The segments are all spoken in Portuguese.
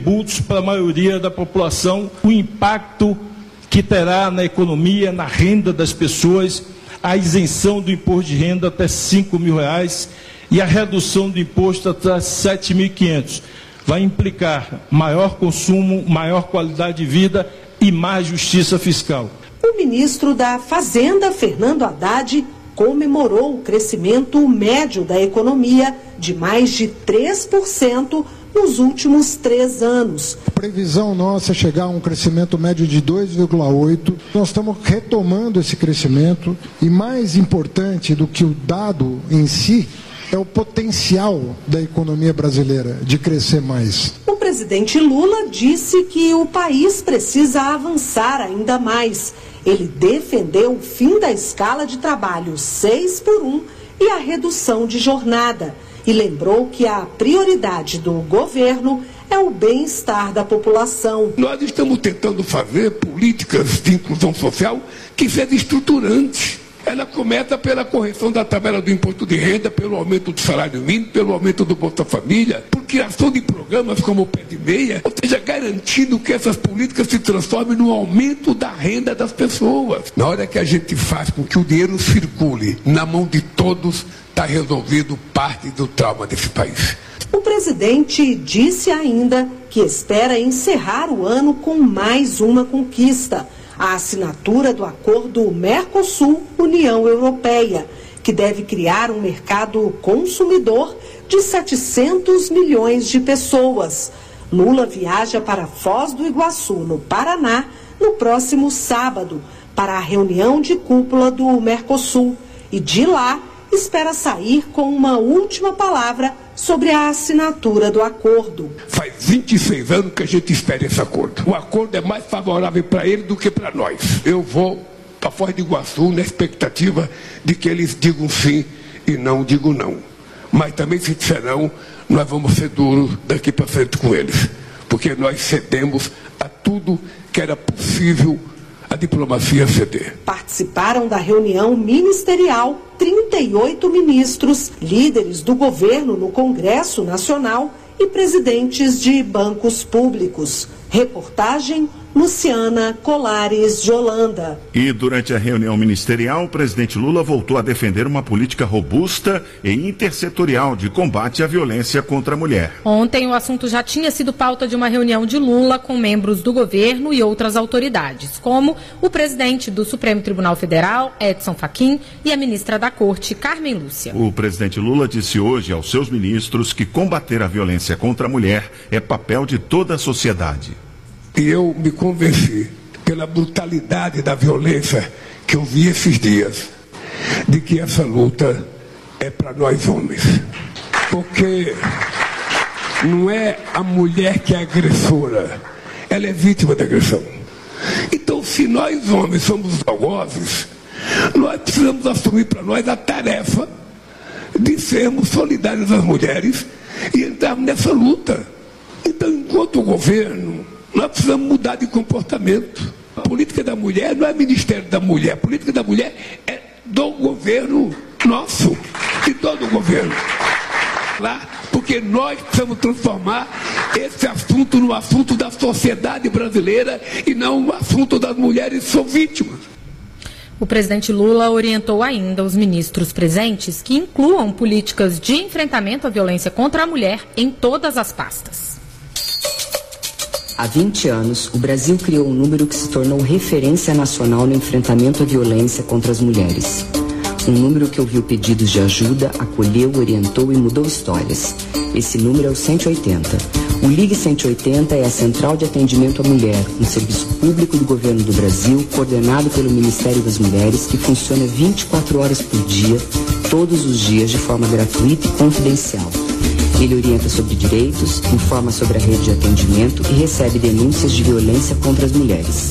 tributos para a maioria da população, o impacto que terá na economia, na renda das pessoas, a isenção do imposto de renda até R$ 5.000 e a redução do imposto até R$ 7.500. Vai implicar maior consumo, maior qualidade de vida e mais justiça fiscal. O ministro da Fazenda, Fernando Haddad, comemorou o crescimento médio da economia de mais de 3% nos últimos 3 anos. A previsão nossa é chegar a um crescimento médio de 2,8%. Nós estamos retomando esse crescimento e, mais importante do que o dado em si, é o potencial da economia brasileira de crescer mais. O presidente Lula disse que o país precisa avançar ainda mais. Ele defendeu o fim da escala de trabalho 6x1 e a redução de jornada. E lembrou que a prioridade do governo é o bem-estar da população. Nós estamos tentando fazer políticas de inclusão social que sejam estruturantes. Ela começa pela correção da tabela do imposto de renda, pelo aumento do salário mínimo, pelo aumento do Bolsa Família, por criação de programas como o Pé de Meia, ou seja, garantindo que essas políticas se transformem no aumento da renda das pessoas. Na hora que a gente faz com que o dinheiro circule na mão de todos, está resolvido parte do trauma desse país. O presidente disse ainda que espera encerrar o ano com mais uma conquista: a assinatura do acordo Mercosul-União Europeia, que deve criar um mercado consumidor de 700 milhões de pessoas. Lula viaja para Foz do Iguaçu, no Paraná, no próximo sábado, para a reunião de cúpula do Mercosul. E de lá, espera sair com uma última palavra sobre a assinatura do acordo. Faz 26 anos que a gente espera esse acordo. O acordo é mais favorável para ele do que para nós. Eu vou para Foz do Iguaçu na expectativa de que eles digam sim e não digam não. Mas também, se disser não, nós vamos ser duros daqui para frente com eles. Porque nós cedemos a tudo que era possível a diplomacia ceder. Participaram da reunião ministerial 38 ministros, líderes do governo no Congresso Nacional e presidentes de bancos públicos. Reportagem Luciana Colares de Holanda. E durante a reunião ministerial, o presidente Lula voltou a defender uma política robusta e intersetorial de combate à violência contra a mulher. Ontem o assunto já tinha sido pauta de uma reunião de Lula com membros do governo e outras autoridades, como o presidente do Supremo Tribunal Federal, Edson Fachin, e a ministra da Corte, Carmen Lúcia. O presidente Lula disse hoje aos seus ministros que combater a violência contra a mulher é papel de toda a sociedade. E eu me convenci, pela brutalidade da violência que eu vi esses dias, de que essa luta é para nós homens. Porque não é a mulher que é agressora, ela é vítima da agressão. Então, se nós homens somos os algozes, nós precisamos assumir para nós a tarefa de sermos solidários às mulheres e entrarmos nessa luta. Então, enquanto o governo, nós precisamos mudar de comportamento. A política da mulher não é Ministério da Mulher. A política da mulher é do governo nosso, de todo o governo. Porque nós precisamos transformar esse assunto no assunto da sociedade brasileira e não no assunto das mulheres que são vítimas. O presidente Lula orientou ainda os ministros presentes que incluam políticas de enfrentamento à violência contra a mulher em todas as pastas. Há 20 anos, o Brasil criou um número que se tornou referência nacional no enfrentamento à violência contra as mulheres. Um número que ouviu pedidos de ajuda, acolheu, orientou e mudou histórias. Esse número é o 180. O Ligue 180 é a central de atendimento à mulher, um serviço público do governo do Brasil, coordenado pelo Ministério das Mulheres, que funciona 24 horas por dia, todos os dias, de forma gratuita e confidencial. Ele orienta sobre direitos, informa sobre a rede de atendimento e recebe denúncias de violência contra as mulheres.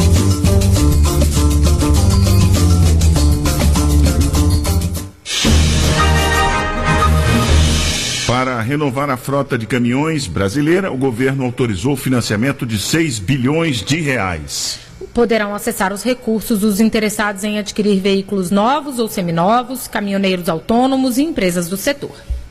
Para renovar a frota de caminhões brasileira, o governo autorizou o financiamento de 6 bilhões de reais. Poderão acessar os recursos os interessados em adquirir veículos novos ou seminovos, caminhoneiros autônomos e empresas do setor.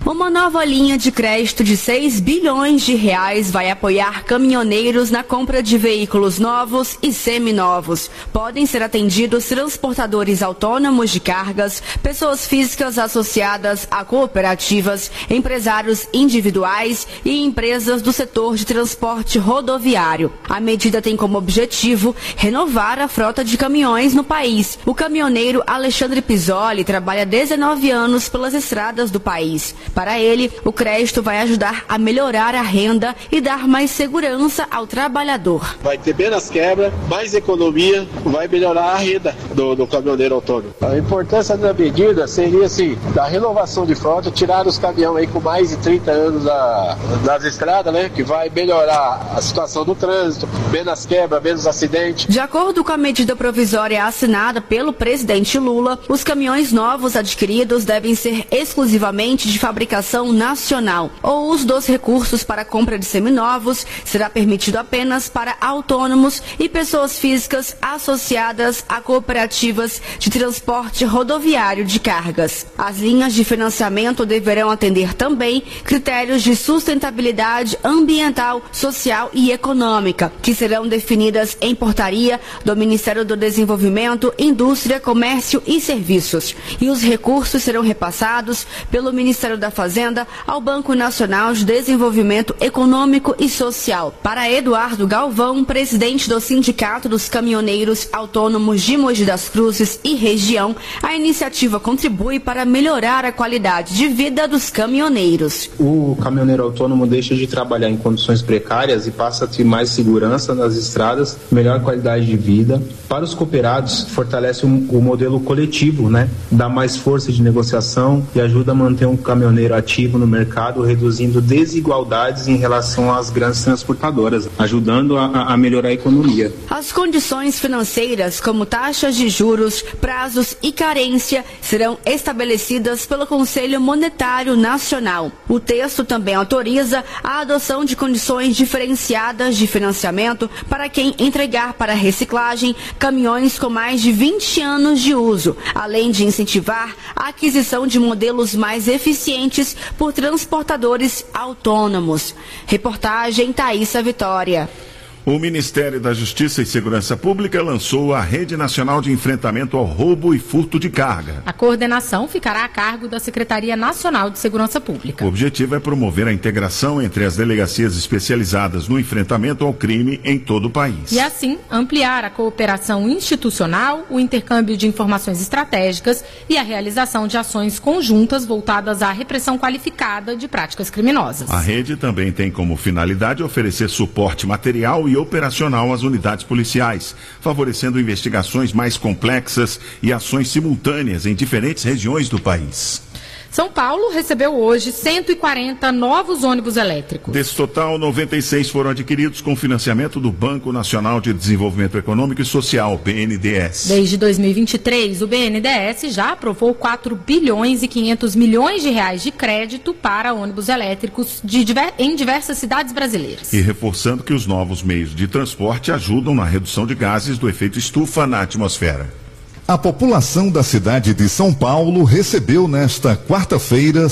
Uma nova linha de crédito de 6 bilhões de reais vai apoiar caminhoneiros na compra de veículos novos e seminovos. Podem ser atendidos transportadores autônomos de cargas, pessoas físicas associadas a cooperativas, empresários individuais e empresas do setor de transporte rodoviário. A medida tem como objetivo renovar a frota de caminhões no país. O caminhoneiro Alexandre Pisoli trabalha 19 anos pelas estradas do país. Para ele, o crédito vai ajudar a melhorar a renda e dar mais segurança ao trabalhador. Vai ter menos quebra, mais economia, vai melhorar a renda do caminhoneiro autônomo. A importância da medida seria, assim, da renovação de frota, tirar os caminhões aí com mais de 30 anos das estradas, né, que vai melhorar a situação do trânsito, menos quebra, menos acidente. De acordo com a medida provisória assinada pelo presidente Lula, os caminhões novos adquiridos devem ser exclusivamente de fabricação nacional. O uso dos recursos para a compra de seminovos será permitido apenas para autônomos e pessoas físicas associadas a cooperativas de transporte rodoviário de cargas. As linhas de financiamento deverão atender também critérios de sustentabilidade ambiental, social e econômica, que serão definidas em portaria do Ministério do Desenvolvimento, Indústria, Comércio e Serviços. E os recursos serão repassados pelo Ministério da Fazenda ao Banco Nacional de Desenvolvimento Econômico e Social. Para Eduardo Galvão, presidente do Sindicato dos Caminhoneiros Autônomos de Mogi das Cruzes e região, a iniciativa contribui para melhorar a qualidade de vida dos caminhoneiros. O caminhoneiro autônomo deixa de trabalhar em condições precárias e passa a ter mais segurança nas estradas, melhor qualidade de vida. Para os cooperados, fortalece o modelo coletivo, né? Dá mais força de negociação e ajuda a manter um caminhoneiro ativo no mercado, reduzindo desigualdades em relação às grandes transportadoras, ajudando a melhorar a economia. As condições financeiras, como taxas de juros, prazos e carência, serão estabelecidas pelo Conselho Monetário Nacional. O texto também autoriza a adoção de condições diferenciadas de financiamento para quem entregar para reciclagem caminhões com mais de 20 anos de uso, além de incentivar a aquisição de modelos mais eficientes por transportadores autônomos. Reportagem Thaísa Vitória. O Ministério da Justiça e Segurança Pública lançou a Rede Nacional de Enfrentamento ao Roubo e Furto de Carga. A coordenação ficará a cargo da Secretaria Nacional de Segurança Pública. O objetivo é promover a integração entre as delegacias especializadas no enfrentamento ao crime em todo o país. E assim, ampliar a cooperação institucional, o intercâmbio de informações estratégicas e a realização de ações conjuntas voltadas à repressão qualificada de práticas criminosas. A rede também tem como finalidade oferecer suporte material e operacional às unidades policiais, favorecendo investigações mais complexas e ações simultâneas em diferentes regiões do país. São Paulo recebeu hoje 140 novos ônibus elétricos. Desse total, 96 foram adquiridos com financiamento do Banco Nacional de Desenvolvimento Econômico e Social, BNDES. Desde 2023, o BNDES já aprovou 4 bilhões e 500 milhões de reais de crédito para ônibus elétricos em diversas cidades brasileiras. E reforçando que os novos meios de transporte ajudam na redução de gases do efeito estufa na atmosfera. A população da cidade de São Paulo recebeu nesta quarta-feira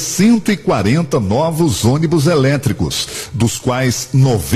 140 novos ônibus elétricos, dos quais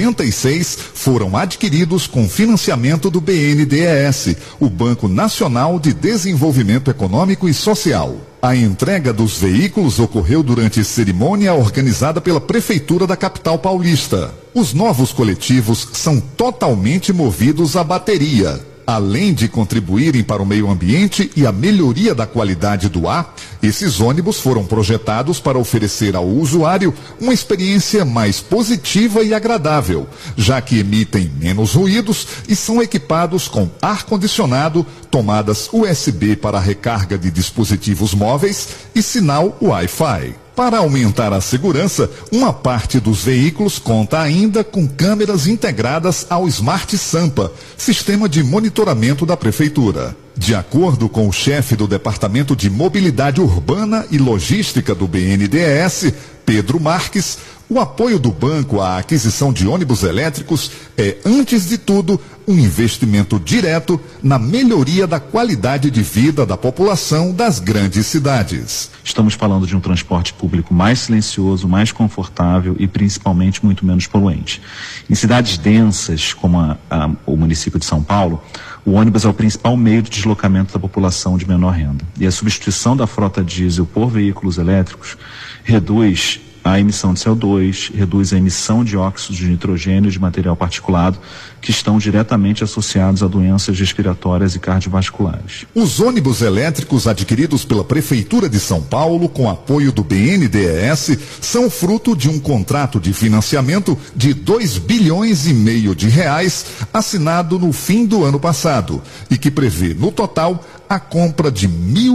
96 foram adquiridos com financiamento do BNDES, o Banco Nacional de Desenvolvimento Econômico e Social. A entrega dos veículos ocorreu durante cerimônia organizada pela Prefeitura da capital paulista. Os novos coletivos são totalmente movidos a bateria. Além de contribuírem para o meio ambiente e a melhoria da qualidade do ar, esses ônibus foram projetados para oferecer ao usuário uma experiência mais positiva e agradável, já que emitem menos ruídos e são equipados com ar-condicionado, tomadas USB para recarga de dispositivos móveis e sinal Wi-Fi. Para aumentar a segurança, uma parte dos veículos conta ainda com câmeras integradas ao Smart Sampa, sistema de monitoramento da Prefeitura. De acordo com o chefe do Departamento de Mobilidade Urbana e Logística do BNDES, Pedro Marques, O apoio do banco à aquisição de ônibus elétricos é, antes de tudo, um investimento direto na melhoria da qualidade de vida da população das grandes cidades. Estamos falando de um transporte público mais silencioso, mais confortável e principalmente muito menos poluente. Em cidades densas, como o município de São Paulo, o ônibus é o principal meio de deslocamento da população de menor renda. E a substituição da frota diesel por veículos elétricos reduz a emissão de CO2, reduz a emissão de óxido de nitrogênio e de material particulado, que estão diretamente associados a doenças respiratórias e cardiovasculares. Os ônibus elétricos adquiridos pela Prefeitura de São Paulo, com apoio do BNDES, são fruto de um contrato de financiamento de R$2,5 bilhões de reais, assinado no fim do ano passado, e que prevê, no total, a compra de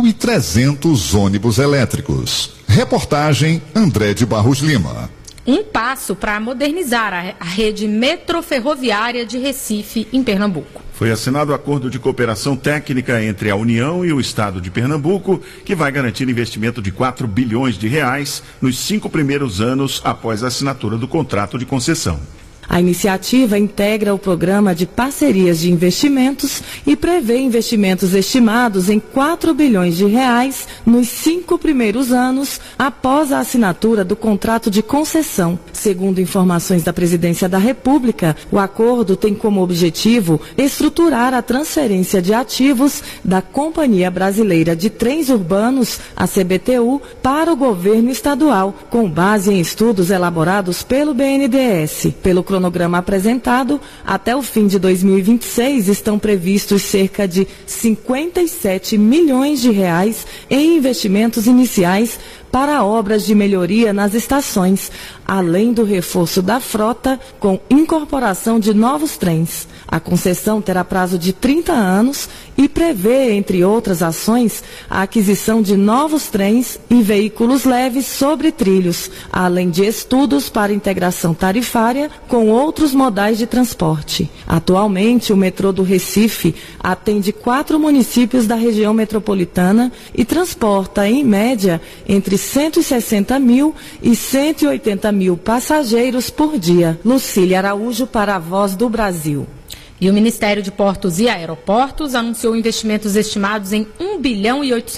1.300 ônibus elétricos. Reportagem André de Barros Lima. Um passo para modernizar a rede metroferroviária de Recife, em Pernambuco. Foi assinado o acordo de cooperação técnica entre a União e o Estado de Pernambuco, que vai garantir investimento de R$4 bilhões nos 5 primeiros anos após a assinatura do contrato de concessão. A iniciativa integra o programa de parcerias de investimentos e prevê investimentos estimados em R$4 bilhões nos 5 primeiros anos após a assinatura do contrato de concessão. Segundo informações da Presidência da República, o acordo tem como objetivo estruturar a transferência de ativos da Companhia Brasileira de Trens Urbanos, a CBTU, para o governo estadual, com base em estudos elaborados pelo BNDES. Pelo cronograma apresentado, até o fim de 2026 estão previstos cerca de R$57 milhões em investimentos iniciais para obras de melhoria nas estações, além do reforço da frota com incorporação de novos trens. A concessão terá prazo de 30 anos e prevê, entre outras ações, a aquisição de novos trens e veículos leves sobre trilhos, além de estudos para integração tarifária com outros modais de transporte. Atualmente, o metrô do Recife atende 4 municípios da região metropolitana e transporta, em média, entre 160 mil e 180 mil passageiros por dia. Lucília Araújo para a Voz do Brasil. E o Ministério de Portos e Aeroportos anunciou investimentos estimados em R$1,8 bilhão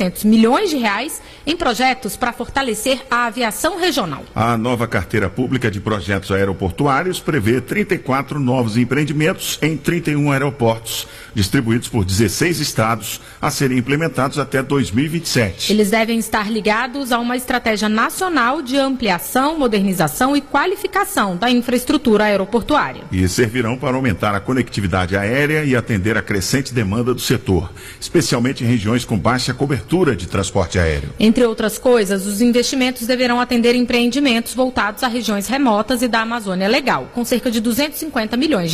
em projetos para fortalecer a aviação regional. A nova carteira pública de projetos aeroportuários prevê 34 novos empreendimentos em 31 aeroportos, distribuídos por 16 estados, a serem implementados até 2027. Eles devem estar ligados a uma estratégia nacional de ampliação, modernização e qualificação da infraestrutura aeroportuária. E servirão para aumentar a conectividade aérea e atender a crescente demanda do setor, especialmente em regiões com baixa cobertura de transporte aéreo. Entre outras coisas, os investimentos deverão atender empreendimentos voltados a regiões remotas e da Amazônia Legal, com cerca de R$250 milhões.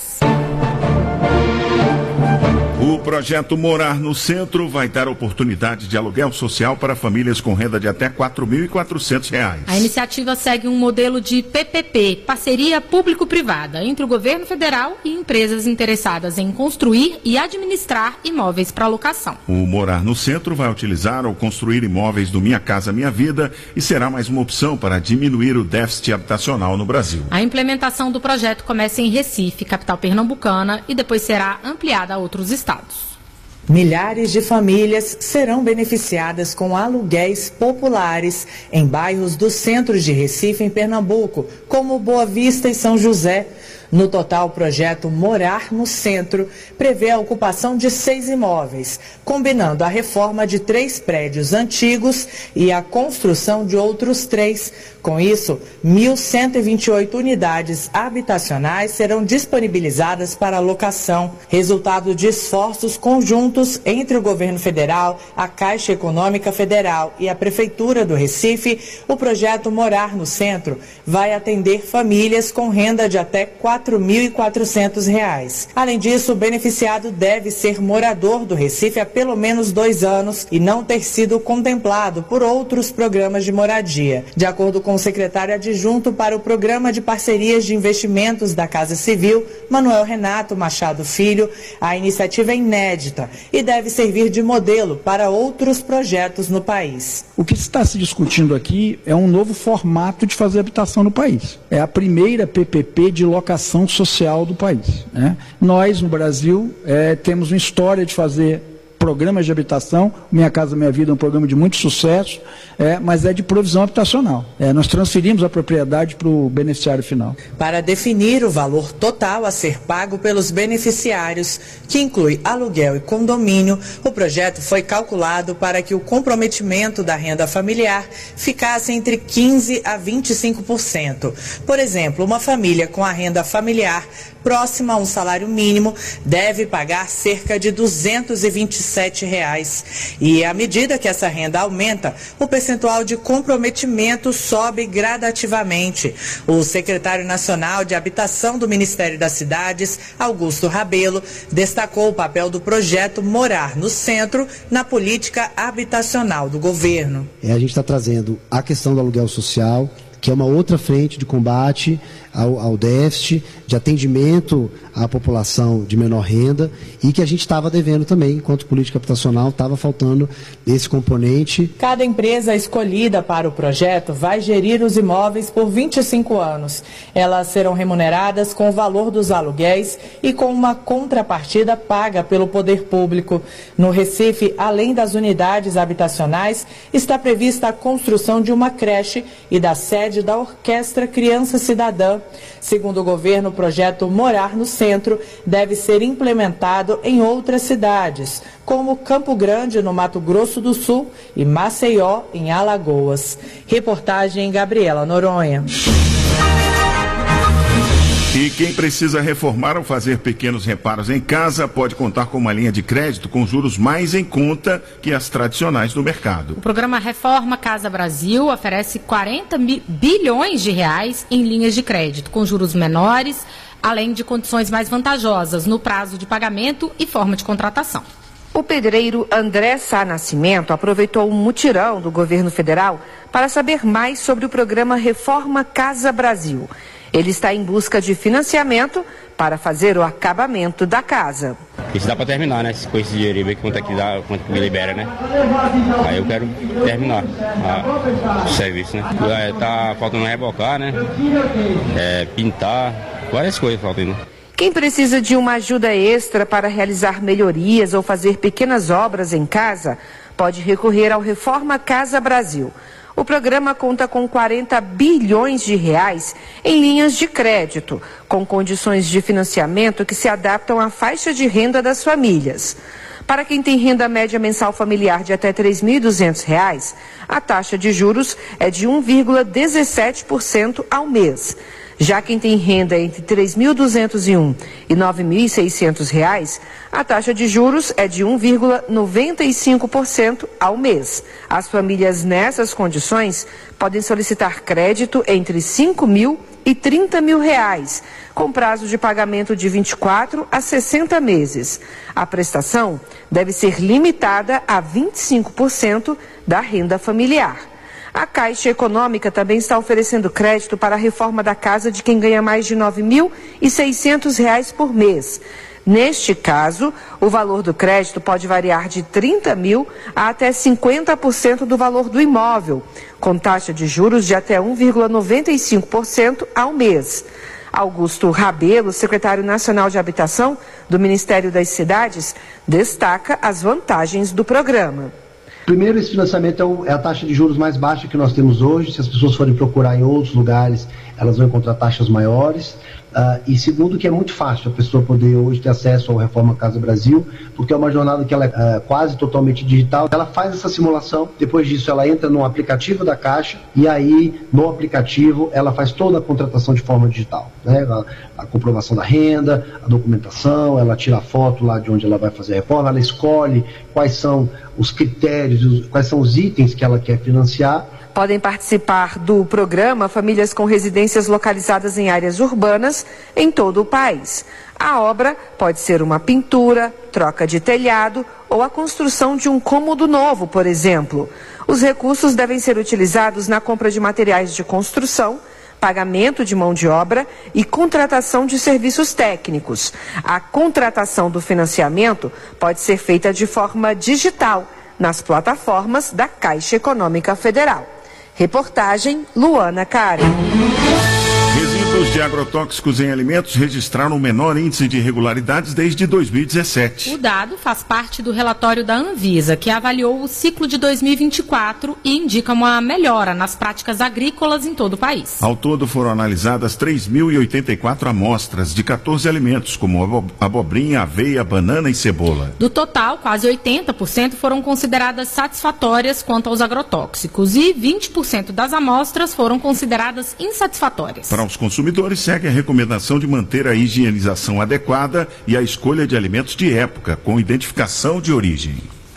O projeto Morar no Centro vai dar oportunidade de aluguel social para famílias com renda de até R$ 4.400. A iniciativa segue um modelo de PPP, parceria público-privada, entre o governo federal e empresas interessadas em construir e administrar imóveis para locação. O Morar no Centro vai utilizar ou construir imóveis do Minha Casa Minha Vida e será mais uma opção para diminuir o déficit habitacional no Brasil. A implementação do projeto começa em Recife, capital pernambucana, e depois será ampliada a outros estados. Milhares de famílias serão beneficiadas com aluguéis populares em bairros do centro de Recife, em Pernambuco, como Boa Vista e São José. No total, o projeto Morar no Centro prevê a ocupação de 6 imóveis, combinando a reforma de 3 prédios antigos e a construção de outros 3. Com isso, 1.128 unidades habitacionais serão disponibilizadas para locação, resultado de esforços conjuntos entre o governo federal, a Caixa Econômica Federal e a Prefeitura do Recife. O projeto Morar no Centro vai atender famílias com renda de até R$ R$4.400. Além disso, o beneficiado deve ser morador do Recife há pelo menos 2 anos e não ter sido contemplado por outros programas de moradia. De acordo com o secretário adjunto para o Programa de Parcerias de Investimentos da Casa Civil, Manuel Renato Machado Filho, a iniciativa é inédita e deve servir de modelo para outros projetos no país. O que está se discutindo aqui é um novo formato de fazer habitação no país. É a primeira PPP de locação social do país, né? Nós, no Brasil, temos uma história de fazer programas de habitação. Minha Casa Minha Vida é um programa de muito sucesso, mas é de provisão habitacional. Nós transferimos a propriedade para o beneficiário final. Para definir o valor total a ser pago pelos beneficiários, que inclui aluguel e condomínio, o projeto foi calculado para que o comprometimento da renda familiar ficasse entre 15% a 25%. Por exemplo, uma família com a renda familiar próxima a um salário mínimo deve pagar cerca de R$227. E à medida que essa renda aumenta, o percentual de comprometimento sobe gradativamente. O secretário nacional de Habitação do Ministério das Cidades, Augusto Rabelo, destacou o papel do projeto Morar no Centro na política habitacional do governo. A gente está trazendo a questão do aluguel social, que é uma outra frente de combate ao déficit, de atendimento à população de menor renda, e que a gente estava devendo também, enquanto política habitacional, estava faltando esse componente. Cada empresa escolhida para o projeto vai gerir os imóveis por 25 anos. Elas serão remuneradas com o valor dos aluguéis e com uma contrapartida paga pelo poder público. No Recife, além das unidades habitacionais, está prevista a construção de uma creche e da sede da Orquestra Criança Cidadã. Segundo o governo, o projeto Morar no Centro deve ser implementado em outras cidades, como Campo Grande, no Mato Grosso do Sul, e Maceió, em Alagoas. Reportagem Gabriela Noronha. E quem precisa reformar ou fazer pequenos reparos em casa pode contar com uma linha de crédito com juros mais em conta que as tradicionais do mercado. O programa Reforma Casa Brasil oferece 40 bilhões de reais em linhas de crédito, com juros menores, além de condições mais vantajosas no prazo de pagamento e forma de contratação. O pedreiro André Sá Nascimento aproveitou um mutirão do governo federal para saber mais sobre o programa Reforma Casa Brasil. Ele está em busca de financiamento para fazer o acabamento da casa. Isso dá para terminar, né? Com esse dinheiro aí, quanto é que dá, quanto que me libera, né? Aí eu quero terminar o serviço, né? Tá faltando rebocar, né? Pintar, várias coisas faltam. Quem precisa de uma ajuda extra para realizar melhorias ou fazer pequenas obras em casa, pode recorrer ao Reforma Casa Brasil. O programa conta com 40 bilhões de reais em linhas de crédito, com condições de financiamento que se adaptam à faixa de renda das famílias. Para quem tem renda média mensal familiar de até R$ 3.200, a taxa de juros é de 1,17% ao mês. Já quem tem renda entre R$ 3.201 e R$ 9.600, a taxa de juros é de 1,95% ao mês. As famílias nessas condições podem solicitar crédito entre R$ 5.000 e R$ 30.000, com prazo de pagamento de 24 a 60 meses. A prestação deve ser limitada a 25% da renda familiar. A Caixa Econômica também está oferecendo crédito para a reforma da casa de quem ganha mais de R$ 9.600 por mês. Neste caso, o valor do crédito pode variar de 30 mil a até 50% do valor do imóvel, com taxa de juros de até 1,95% ao mês. Augusto Rabelo, secretário nacional de Habitação do Ministério das Cidades, destaca as vantagens do programa. Primeiro, esse financiamento é a taxa de juros mais baixa que nós temos hoje. Se as pessoas forem procurar em outros lugares, elas vão encontrar taxas maiores. E segundo, que é muito fácil a pessoa poder hoje ter acesso ao Reforma Casa Brasil, porque é uma jornada que ela é quase totalmente digital. Ela faz essa simulação, depois disso ela entra no aplicativo da Caixa e aí no aplicativo ela faz toda a contratação de forma digital, né? A comprovação da renda, a documentação, ela tira a foto lá de onde ela vai fazer a reforma, ela escolhe quais são os critérios, quais são os itens que ela quer financiar Podem participar do programa famílias com residências localizadas em áreas urbanas em todo o país. A obra pode ser uma pintura, troca de telhado ou a construção de um cômodo novo, por exemplo. Os recursos devem ser utilizados na compra de materiais de construção, pagamento de mão de obra e contratação de serviços técnicos. A contratação do financiamento pode ser feita de forma digital, nas plataformas da Caixa Econômica Federal. Reportagem Luana Karen. Resíduos de agrotóxicos em alimentos registraram o menor índice de irregularidades desde 2017. O dado faz parte do relatório da Anvisa, que avaliou o ciclo de 2024 e indica uma melhora nas práticas agrícolas em todo o país. Ao todo foram analisadas 3.084 amostras de 14 alimentos, como abobrinha, aveia, banana e cebola. Do total, quase 80% foram consideradas satisfatórias quanto aos agrotóxicos e 20% das amostras foram consideradas insatisfatórias. Para os consumidores, segue a recomendação de manter a higienização adequada e a escolha de alimentos de época, com identificação de origem.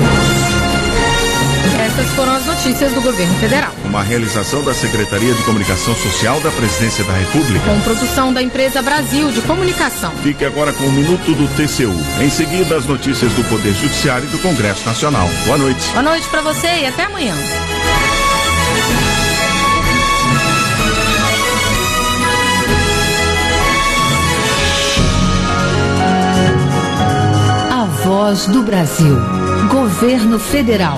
Essas foram as notícias do Governo Federal. Uma realização da Secretaria de Comunicação Social da Presidência da República. Com produção da Empresa Brasil de Comunicação. Fique agora com o Minuto do TCU. Em seguida, as notícias do Poder Judiciário e do Congresso Nacional. Boa noite. Boa noite para você e até amanhã. A Voz do Brasil. Governo Federal.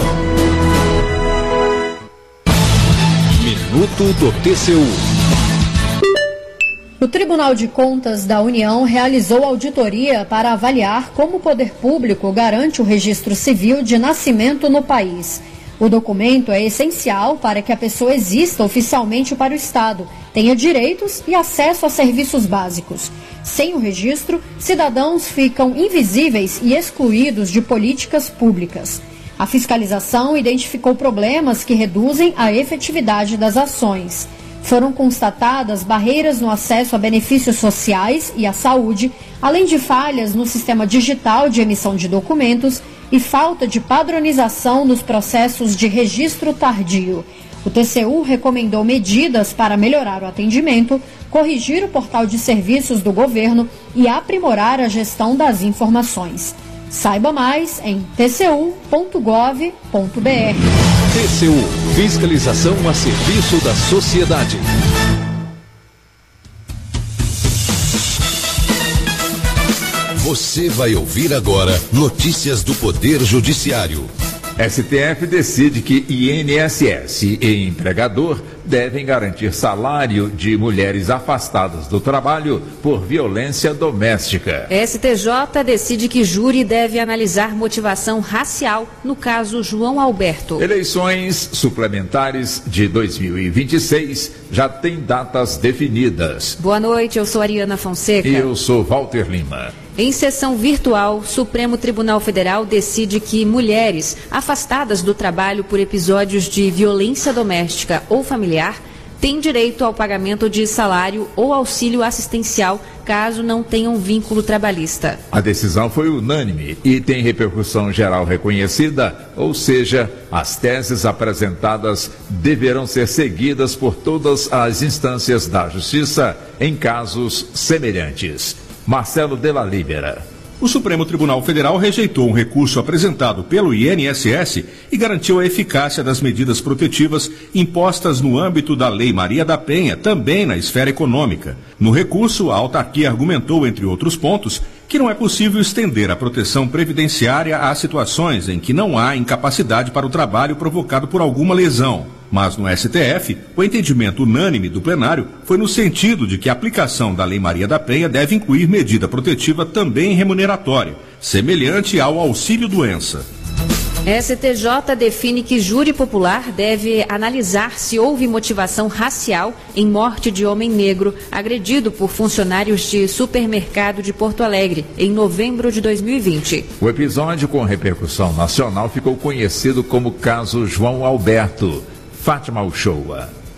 Minuto do TCU. O Tribunal de Contas da União realizou auditoria para avaliar como o poder público garante o registro civil de nascimento no país. O documento é essencial para que a pessoa exista oficialmente para o Estado, tenha direitos e acesso a serviços básicos. Sem o registro, cidadãos ficam invisíveis e excluídos de políticas públicas. A fiscalização identificou problemas que reduzem a efetividade das ações. Foram constatadas barreiras no acesso a benefícios sociais e à saúde, além de falhas no sistema digital de emissão de documentos e falta de padronização nos processos de registro tardio. O TCU recomendou medidas para melhorar o atendimento, corrigir o portal de serviços do governo e aprimorar a gestão das informações. Saiba mais em tcu.gov.br. TCU, fiscalização a serviço da sociedade. Você vai ouvir agora notícias do Poder Judiciário. STF decide que INSS e empregador devem garantir salário de mulheres afastadas do trabalho por violência doméstica. STJ decide que júri deve analisar motivação racial no caso João Alberto. Eleições suplementares de 2026 já têm datas definidas. Boa noite, eu sou Ariana Fonseca. E eu sou Walter Lima. Em sessão virtual, Supremo Tribunal Federal decide que mulheres afastadas do trabalho por episódios de violência doméstica ou familiar têm direito ao pagamento de salário ou auxílio assistencial caso não tenham vínculo trabalhista. A decisão foi unânime e tem repercussão geral reconhecida, ou seja, as teses apresentadas deverão ser seguidas por todas as instâncias da Justiça em casos semelhantes. Marcelo Della Libera. O Supremo Tribunal Federal rejeitou um recurso apresentado pelo INSS e garantiu a eficácia das medidas protetivas impostas no âmbito da Lei Maria da Penha, também na esfera econômica. No recurso, a autarquia argumentou, entre outros pontos, que não é possível estender a proteção previdenciária a situações em que não há incapacidade para o trabalho provocado por alguma lesão. Mas no STF, o entendimento unânime do plenário foi no sentido de que a aplicação da Lei Maria da Penha deve incluir medida protetiva também remuneratória, semelhante ao auxílio-doença. STJ define que júri popular deve analisar se houve motivação racial em morte de homem negro agredido por funcionários de supermercado de Porto Alegre em novembro de 2020. O episódio com repercussão nacional ficou conhecido como caso João Alberto. Fátima Uchoa.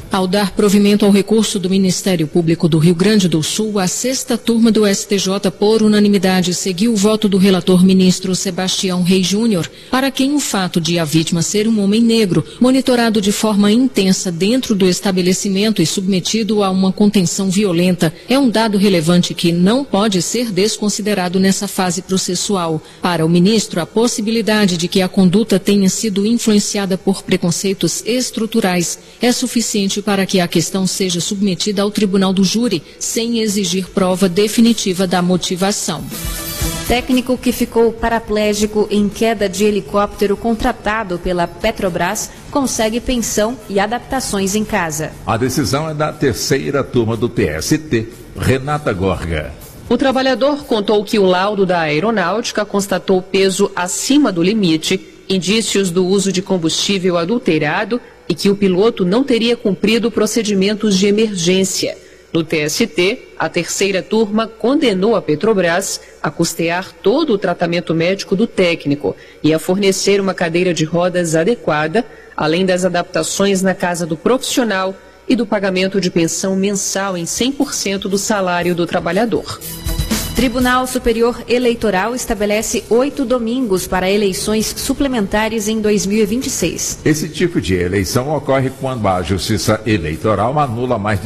Ao dar provimento ao recurso do Ministério Público do Rio Grande do Sul, a 6ª turma do STJ, por unanimidade, seguiu o voto do relator ministro Sebastião Reis Júnior, para quem o fato de a vítima ser um homem negro, monitorado de forma intensa dentro do estabelecimento e submetido a uma contenção violenta, é um dado relevante que não pode ser desconsiderado nessa fase processual. Para o ministro, a possibilidade de que a conduta tenha sido influenciada por preconceitos estruturais é suficiente para que a questão seja submetida ao tribunal do júri, sem exigir prova definitiva da motivação. Técnico que ficou paraplégico em queda de helicóptero contratado pela Petrobras consegue pensão e adaptações em casa. A decisão é da 3ª turma do TST. Renata Gorga. O trabalhador contou que o laudo da aeronáutica constatou peso acima do limite, indícios do uso de combustível adulterado e que o piloto não teria cumprido procedimentos de emergência. No TST, a 3ª turma condenou a Petrobras a custear todo o tratamento médico do técnico e a fornecer uma cadeira de rodas adequada, além das adaptações na casa do profissional e do pagamento de pensão mensal em 100% do salário do trabalhador. Tribunal Superior Eleitoral estabelece 8 domingos para eleições suplementares em 2026. Esse tipo de eleição ocorre quando a Justiça Eleitoral anula mais de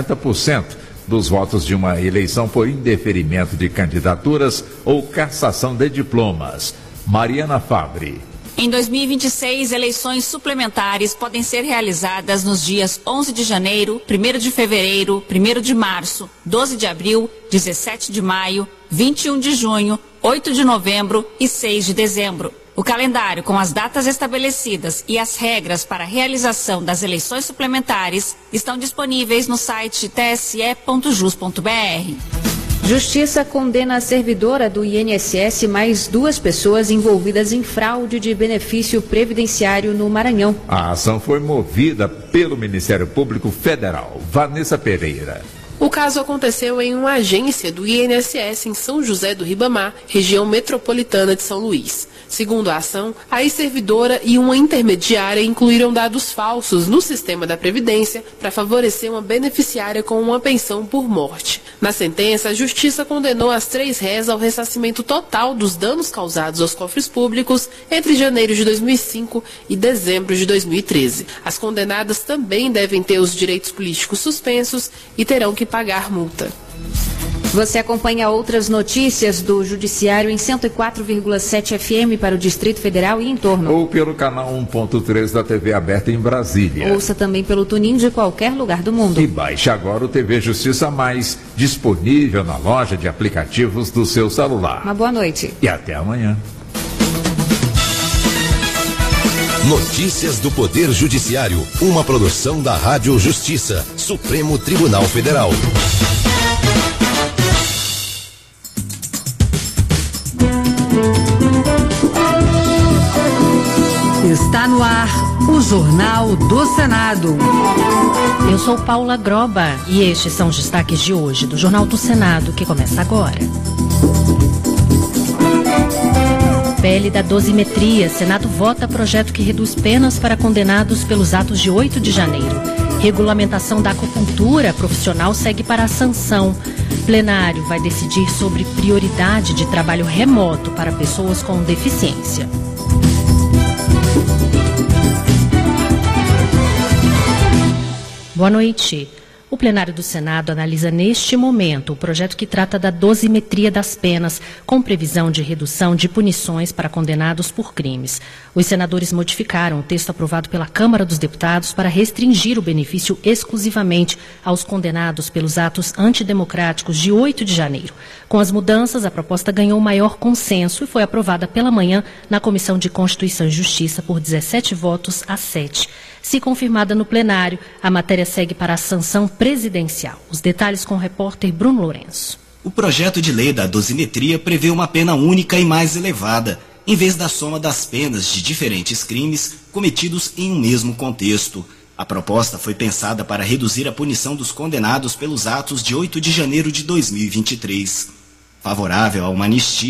50% dos votos de uma eleição por indeferimento de candidaturas ou cassação de diplomas. Mariana Fabre. Em 2026, eleições suplementares podem ser realizadas nos dias 11 de janeiro, 1º de fevereiro, 1º de março, 12 de abril, 17 de maio, 21 de junho, 8 de novembro e 6 de dezembro. O calendário com as datas estabelecidas e as regras para a realização das eleições suplementares estão disponíveis no site tse.jus.br. Justiça condena a servidora do INSS mais 2 pessoas envolvidas em fraude de benefício previdenciário no Maranhão. A ação foi movida pelo Ministério Público Federal. Vanessa Pereira. O caso aconteceu em uma agência do INSS em São José do Ribamar, região metropolitana de São Luís. Segundo a ação, a ex-servidora e uma intermediária incluíram dados falsos no sistema da Previdência para favorecer uma beneficiária com uma pensão por morte. Na sentença, a Justiça condenou as 3 réis ao ressarcimento total dos danos causados aos cofres públicos entre janeiro de 2005 e dezembro de 2013. As condenadas também devem ter os direitos políticos suspensos e terão que pagar multa. Você acompanha outras notícias do Judiciário em 104,7 FM para o Distrito Federal e em torno. Ou pelo canal 1.3 da TV aberta em Brasília. Ouça também pelo TuneIn de qualquer lugar do mundo. E baixe agora o TV Justiça Mais, disponível na loja de aplicativos do seu celular. Uma boa noite. E até amanhã. Notícias do Poder Judiciário, uma produção da Rádio Justiça, Supremo Tribunal Federal. Está no ar o Jornal do Senado. Eu sou Paula Groba e estes são os destaques de hoje do Jornal do Senado, que começa agora. PL da dosimetria. Senado vota projeto que reduz penas para condenados pelos atos de 8 de janeiro. Regulamentação da acupuntura profissional segue para a sanção. Plenário vai decidir sobre prioridade de trabalho remoto para pessoas com deficiência. Boa noite. O plenário do Senado analisa neste momento o projeto que trata da dosimetria das penas, com previsão de redução de punições para condenados por crimes. Os senadores modificaram o texto aprovado pela Câmara dos Deputados para restringir o benefício exclusivamente aos condenados pelos atos antidemocráticos de 8 de janeiro. Com as mudanças, a proposta ganhou maior consenso e foi aprovada pela manhã na Comissão de Constituição e Justiça por 17 votos a 7. Se confirmada no plenário, a matéria segue para a sanção presidencial. Os detalhes com o repórter Bruno Lourenço. O projeto de lei da dosimetria prevê uma pena única e mais elevada, em vez da soma das penas de diferentes crimes cometidos em um mesmo contexto. A proposta foi pensada para reduzir a punição dos condenados pelos atos de 8 de janeiro de 2023. Favorável a uma anistia,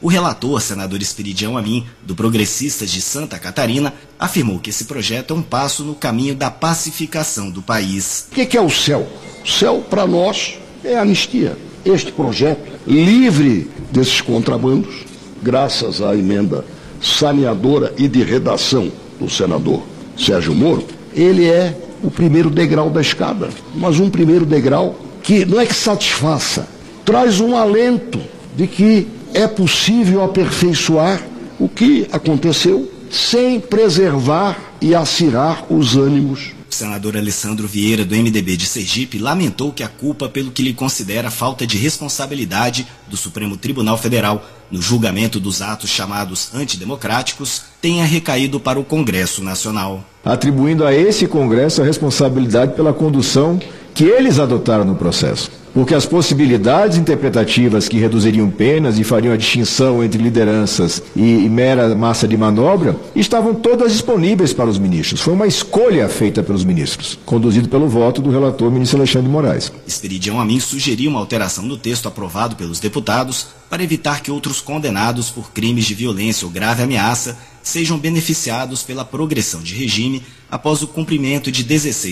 O relator, senador Esperidião Amin, do Progressistas de Santa Catarina, afirmou que esse projeto é um passo no caminho da pacificação do país. O que é o céu? O céu, para nós, é a anistia. Este projeto, livre desses contrabandos, graças à emenda saneadora e de redação do senador Sérgio Moro, ele é o primeiro degrau da escada, mas um primeiro degrau que não é que satisfaça, traz um alento de que é possível aperfeiçoar o que aconteceu sem preservar e acirrar os ânimos. O senador Alessandro Vieira, do MDB de Sergipe, lamentou que a culpa pelo que ele considera falta de responsabilidade do Supremo Tribunal Federal no julgamento dos atos chamados antidemocráticos tenha recaído para o Congresso Nacional. Atribuindo a esse Congresso a responsabilidade pela condução que eles adotaram no processo. Porque as possibilidades interpretativas que reduziriam penas e fariam a distinção entre lideranças e mera massa de manobra estavam todas disponíveis para os ministros. Foi uma escolha feita pelos ministros, conduzido pelo voto do relator ministro Alexandre de Moraes. Esperidião Amin sugeriu uma alteração do texto aprovado pelos deputados para evitar que outros condenados por crimes de violência ou grave ameaça sejam beneficiados pela progressão de regime após o cumprimento de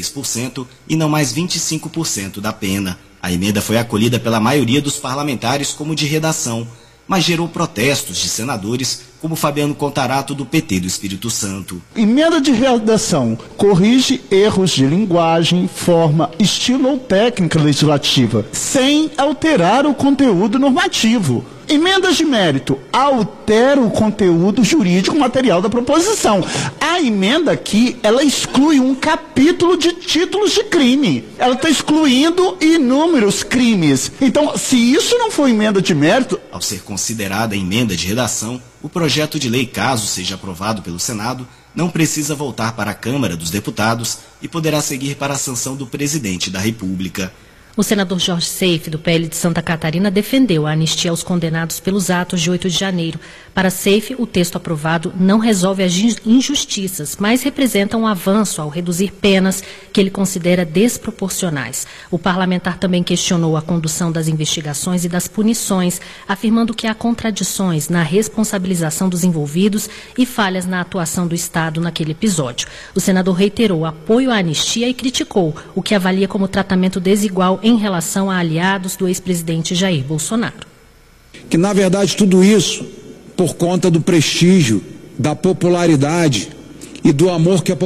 16% e não mais 25% da pena. A emenda foi acolhida pela maioria dos parlamentares como de redação, mas gerou protestos de senadores como Fabiano Contarato, do PT do Espírito Santo. Emenda de redação corrige erros de linguagem, forma, estilo ou técnica legislativa, sem alterar o conteúdo normativo. Emendas de mérito altera o conteúdo jurídico material da proposição. A emenda aqui, ela exclui um capítulo de títulos de crime. Ela está excluindo inúmeros crimes. Então, se isso não for emenda de mérito... Ao ser considerada emenda de redação, o projeto de lei, caso seja aprovado pelo Senado, não precisa voltar para a Câmara dos Deputados e poderá seguir para a sanção do presidente da República. O senador Jorge Seife, do PL de Santa Catarina, defendeu a anistia aos condenados pelos atos de 8 de janeiro. Para Seife, o texto aprovado não resolve as injustiças, mas representa um avanço ao reduzir penas que ele considera desproporcionais. O parlamentar também questionou a condução das investigações e das punições, afirmando que há contradições na responsabilização dos envolvidos e falhas na atuação do Estado naquele episódio. O senador reiterou apoio à anistia e criticou o que avalia como tratamento desigual em relação a aliados do ex-presidente Jair Bolsonaro. Que, na verdade, tudo isso por conta do prestígio, da popularidade e do amor que a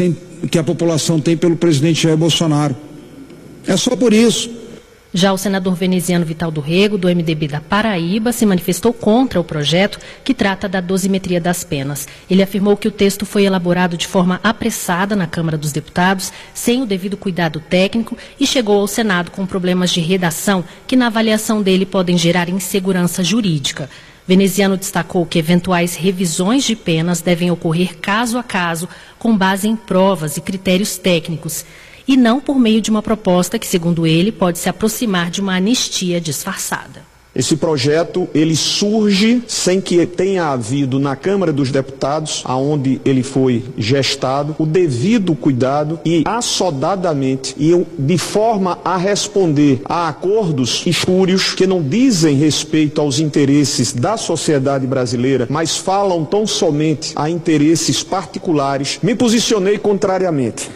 população tem pelo presidente Jair Bolsonaro. É só por isso. Já o senador veneziano Vital do Rego, do MDB da Paraíba, se manifestou contra o projeto que trata da dosimetria das penas. Ele afirmou que o texto foi elaborado de forma apressada na Câmara dos Deputados, sem o devido cuidado técnico, e chegou ao Senado com problemas de redação que, na avaliação dele, podem gerar insegurança jurídica. Veneziano destacou que eventuais revisões de penas devem ocorrer caso a caso, com base em provas e critérios técnicos, e não por meio de uma proposta que, segundo ele, pode se aproximar de uma anistia disfarçada. Esse projeto, ele surge sem que tenha havido na Câmara dos Deputados, aonde ele foi gestado, o devido cuidado e assodadamente e de forma a responder a acordos espúrios que não dizem respeito aos interesses da sociedade brasileira, mas falam tão somente a interesses particulares. Me posicionei contrariamente.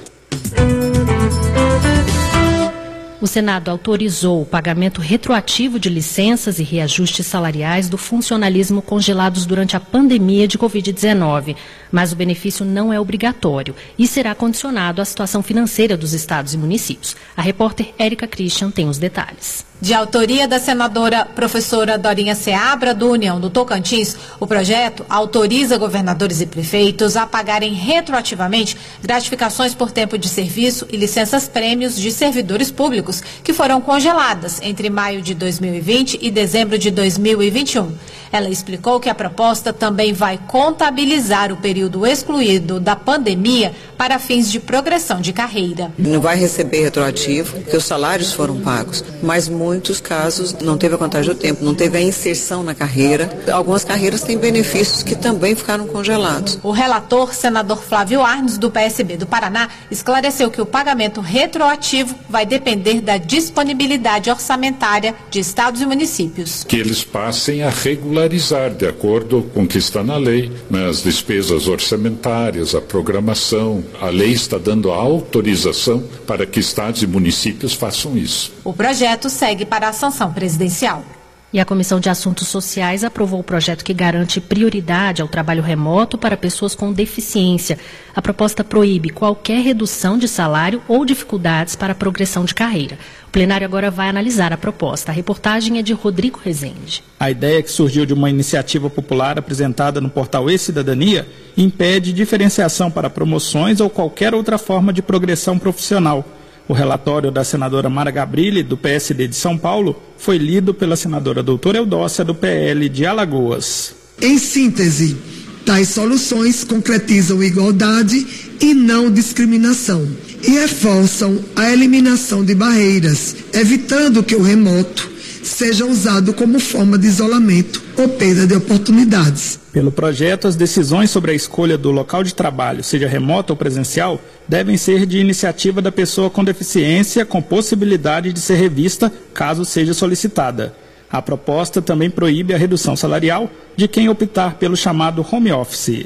O Senado autorizou o pagamento retroativo de licenças e reajustes salariais do funcionalismo congelados durante a pandemia de Covid-19, mas o benefício não é obrigatório e será condicionado à situação financeira dos estados e municípios. A repórter Érica Christian tem os detalhes. De autoria da senadora professora Dorinha Seabra, do União do Tocantins, o projeto autoriza governadores e prefeitos a pagarem retroativamente gratificações por tempo de serviço e licenças-prêmios de servidores públicos que foram congeladas entre maio de 2020 e dezembro de 2021. Ela explicou que a proposta também vai contabilizar o período excluído da pandemia para fins de progressão de carreira. Não vai receber retroativo, porque os salários foram pagos, mas muitos casos não teve a contagem do tempo, não teve a inserção na carreira. Algumas carreiras têm benefícios que também ficaram congelados. O relator, senador Flávio Arnes, do PSB do Paraná, esclareceu que o pagamento retroativo vai depender depender da disponibilidade orçamentária de estados e municípios. Que eles passem a regularizar, de acordo com o que está na lei, as despesas orçamentárias, a programação. A lei está dando a autorização para que estados e municípios façam isso. O projeto segue para a sanção presidencial. E a Comissão de Assuntos Sociais aprovou o projeto que garante prioridade ao trabalho remoto para pessoas com deficiência. A proposta proíbe qualquer redução de salário ou dificuldades para a progressão de carreira. O plenário agora vai analisar a proposta. A reportagem é de Rodrigo Rezende. A ideia, que surgiu de uma iniciativa popular apresentada no portal E-Cidadania, impede diferenciação para promoções ou qualquer outra forma de progressão profissional. O relatório da senadora Mara Gabrilli, do PSD de São Paulo, foi lido pela senadora doutora Eudócia, do PL de Alagoas. Em síntese, tais soluções concretizam igualdade e não discriminação e reforçam a eliminação de barreiras, evitando que o remoto seja usado como forma de isolamento ou perda de oportunidades. Pelo projeto, as decisões sobre a escolha do local de trabalho, seja remoto ou presencial, devem ser de iniciativa da pessoa com deficiência, com possibilidade de ser revista, caso seja solicitada. A proposta também proíbe a redução salarial de quem optar pelo chamado home office.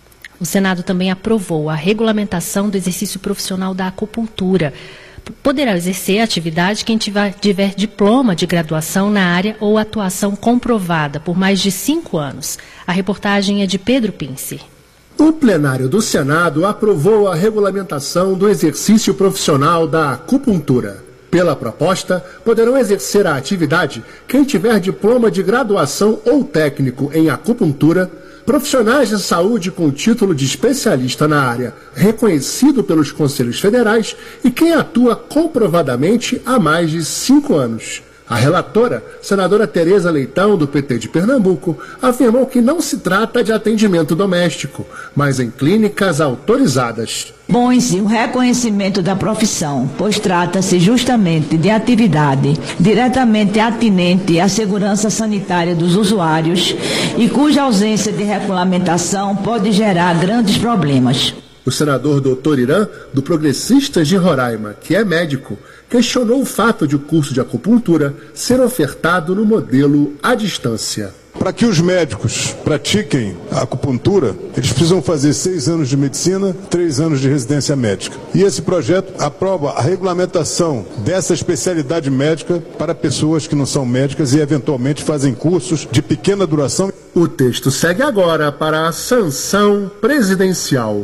O Senado também aprovou a regulamentação do exercício profissional da acupuntura. Poderá exercer a atividade quem tiver diploma de graduação na área ou atuação comprovada por mais de 5 anos. A reportagem é de Pedro Pince. O plenário do Senado aprovou a regulamentação do exercício profissional da acupuntura. Pela proposta, poderão exercer a atividade quem tiver diploma de graduação ou técnico em acupuntura, profissionais de saúde com título de especialista na área reconhecido pelos conselhos federais e quem atua comprovadamente há mais de 5 anos. A relatora, senadora Tereza Leitão, do PT de Pernambuco, afirmou que não se trata de atendimento doméstico, mas em clínicas autorizadas. Põe-se o reconhecimento da profissão, pois trata-se justamente de atividade diretamente atinente à segurança sanitária dos usuários e cuja ausência de regulamentação pode gerar grandes problemas. O senador Dr. Irã, do Progressistas de Roraima, que é médico, questionou o fato de o curso de acupuntura ser ofertado no modelo à distância. Para que os médicos pratiquem a acupuntura, eles precisam fazer 6 anos de medicina, 3 anos de residência médica. E esse projeto aprova a regulamentação dessa especialidade médica para pessoas que não são médicas e eventualmente fazem cursos de pequena duração. O texto segue agora para a sanção presidencial.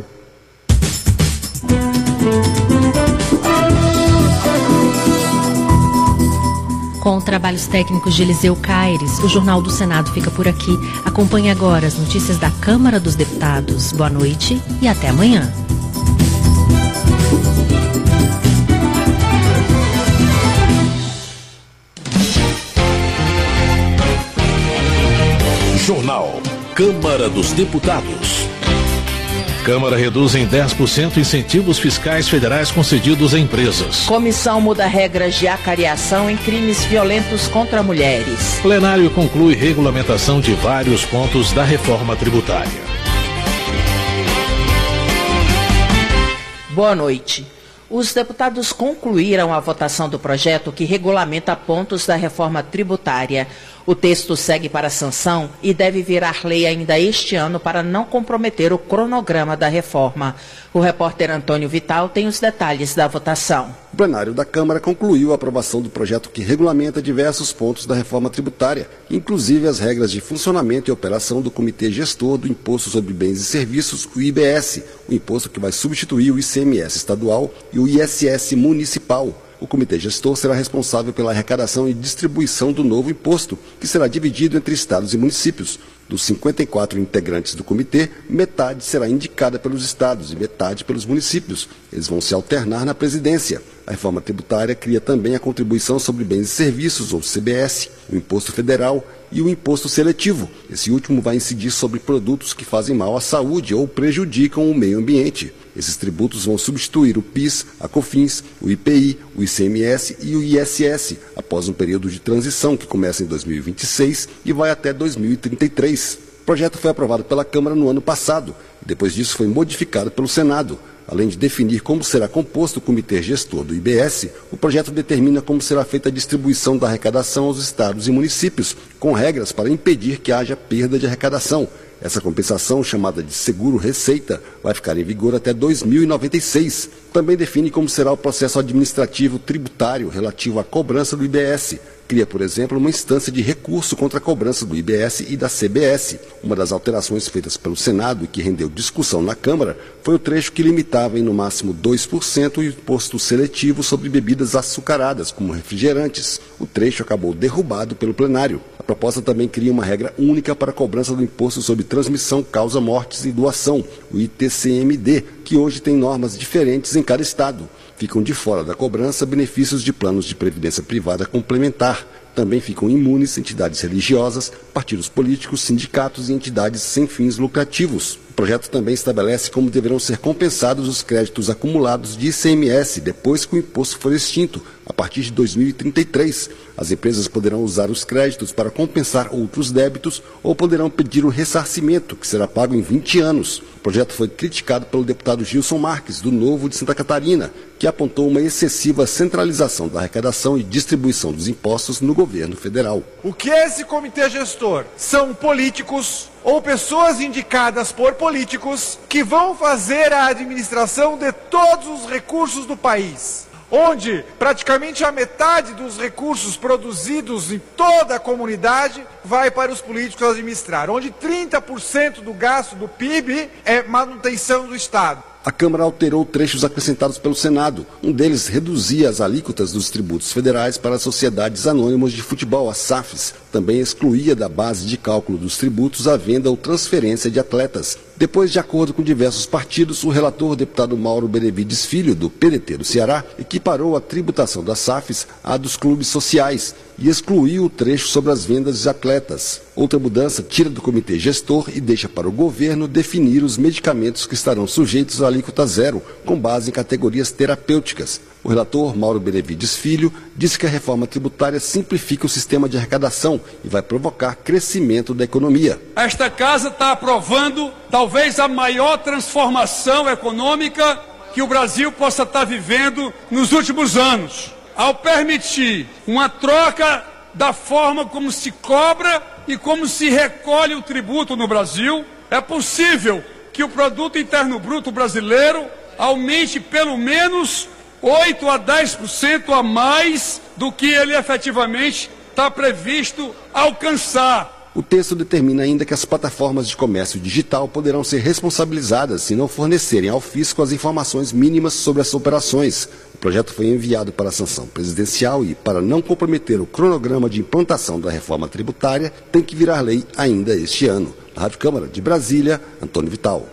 Com trabalhos técnicos de Eliseu Caires, o Jornal do Senado fica por aqui. Acompanhe agora as notícias da Câmara dos Deputados. Boa noite e até amanhã. Jornal Câmara dos Deputados. Câmara reduz em 10% incentivos fiscais federais concedidos a empresas. Comissão muda regras de acariação em crimes violentos contra mulheres. Plenário conclui regulamentação de vários pontos da reforma tributária. Boa noite. Os deputados concluíram a votação do projeto que regulamenta pontos da reforma tributária. O texto segue para sanção e deve virar lei ainda este ano para não comprometer o cronograma da reforma. O repórter Antônio Vital tem os detalhes da votação. O plenário da Câmara concluiu a aprovação do projeto que regulamenta diversos pontos da reforma tributária, inclusive as regras de funcionamento e operação do Comitê Gestor do Imposto sobre Bens e Serviços, o IBS, o imposto que vai substituir o ICMS estadual e o ISS municipal. O Comitê Gestor será responsável pela arrecadação e distribuição do novo imposto, que será dividido entre estados e municípios. Dos 54 integrantes do comitê, metade será indicada pelos estados e metade pelos municípios. Eles vão se alternar na presidência. A reforma tributária cria também a contribuição sobre bens e serviços, ou CBS, o imposto federal e o imposto seletivo. Esse último vai incidir sobre produtos que fazem mal à saúde ou prejudicam o meio ambiente. Esses tributos vão substituir o PIS, a COFINS, o IPI, o ICMS e o ISS, após um período de transição que começa em 2026 e vai até 2033. O projeto foi aprovado pela Câmara no ano passado e depois disso foi modificado pelo Senado. Além de definir como será composto o comitê gestor do IBS, o projeto determina como será feita a distribuição da arrecadação aos estados e municípios, com regras para impedir que haja perda de arrecadação. Essa compensação, chamada de seguro-receita, vai ficar em vigor até 2096. Também define como será o processo administrativo tributário relativo à cobrança do IBS. Cria, por exemplo, uma instância de recurso contra a cobrança do IBS e da CBS. Uma das alterações feitas pelo Senado e que rendeu discussão na Câmara foi o trecho que limitava em no máximo 2% o imposto seletivo sobre bebidas açucaradas, como refrigerantes. O trecho acabou derrubado pelo plenário. A proposta também cria uma regra única para a cobrança do imposto sobre transmissão, causa, mortes e doação, o ITCMD, que hoje tem normas diferentes em cada estado. Ficam de fora da cobrança benefícios de planos de previdência privada complementar. Também ficam imunes entidades religiosas, partidos políticos, sindicatos e entidades sem fins lucrativos. O projeto também estabelece como deverão ser compensados os créditos acumulados de ICMS depois que o imposto for extinto, a partir de 2033. As empresas poderão usar os créditos para compensar outros débitos ou poderão pedir o ressarcimento, que será pago em 20 anos. O projeto foi criticado pelo deputado Gilson Marques, do Novo de Santa Catarina, que apontou uma excessiva centralização da arrecadação e distribuição dos impostos no governo federal. O que é esse comitê gestor? São políticos ou pessoas indicadas por políticos que vão fazer a administração de todos os recursos do país, onde praticamente a metade dos recursos produzidos em toda a comunidade vai para os políticos administrar, onde 30% do gasto do PIB é manutenção do Estado. A Câmara alterou trechos acrescentados pelo Senado. Um deles reduzia as alíquotas dos tributos federais para as sociedades anônimas de futebol, as SAFs. Também excluía da base de cálculo dos tributos a venda ou transferência de atletas. Depois de acordo com diversos partidos, o relator, o deputado Mauro Benevides Filho, do PDT do Ceará, equiparou a tributação das SAFs à dos clubes sociais e excluiu o trecho sobre as vendas de atletas. Outra mudança tira do comitê gestor e deixa para o governo definir os medicamentos que estarão sujeitos à alíquota zero, com base em categorias terapêuticas. O relator, Mauro Benevides Filho, disse que a reforma tributária simplifica o sistema de arrecadação e vai provocar crescimento da economia. Esta casa está aprovando talvez a maior transformação econômica que o Brasil possa estar vivendo nos últimos anos, ao permitir uma troca da forma como se cobra e como se recolhe o tributo no Brasil. É possível que o produto interno bruto brasileiro aumente pelo menos 8 a 10% a mais do que ele efetivamente está previsto alcançar. O texto determina ainda que as plataformas de comércio digital poderão ser responsabilizadas se não fornecerem ao fisco as informações mínimas sobre as operações. O projeto foi enviado para a sanção presidencial e, para não comprometer o cronograma de implantação da reforma tributária, tem que virar lei ainda este ano. Na Rádio Câmara de Brasília, Antônio Vital.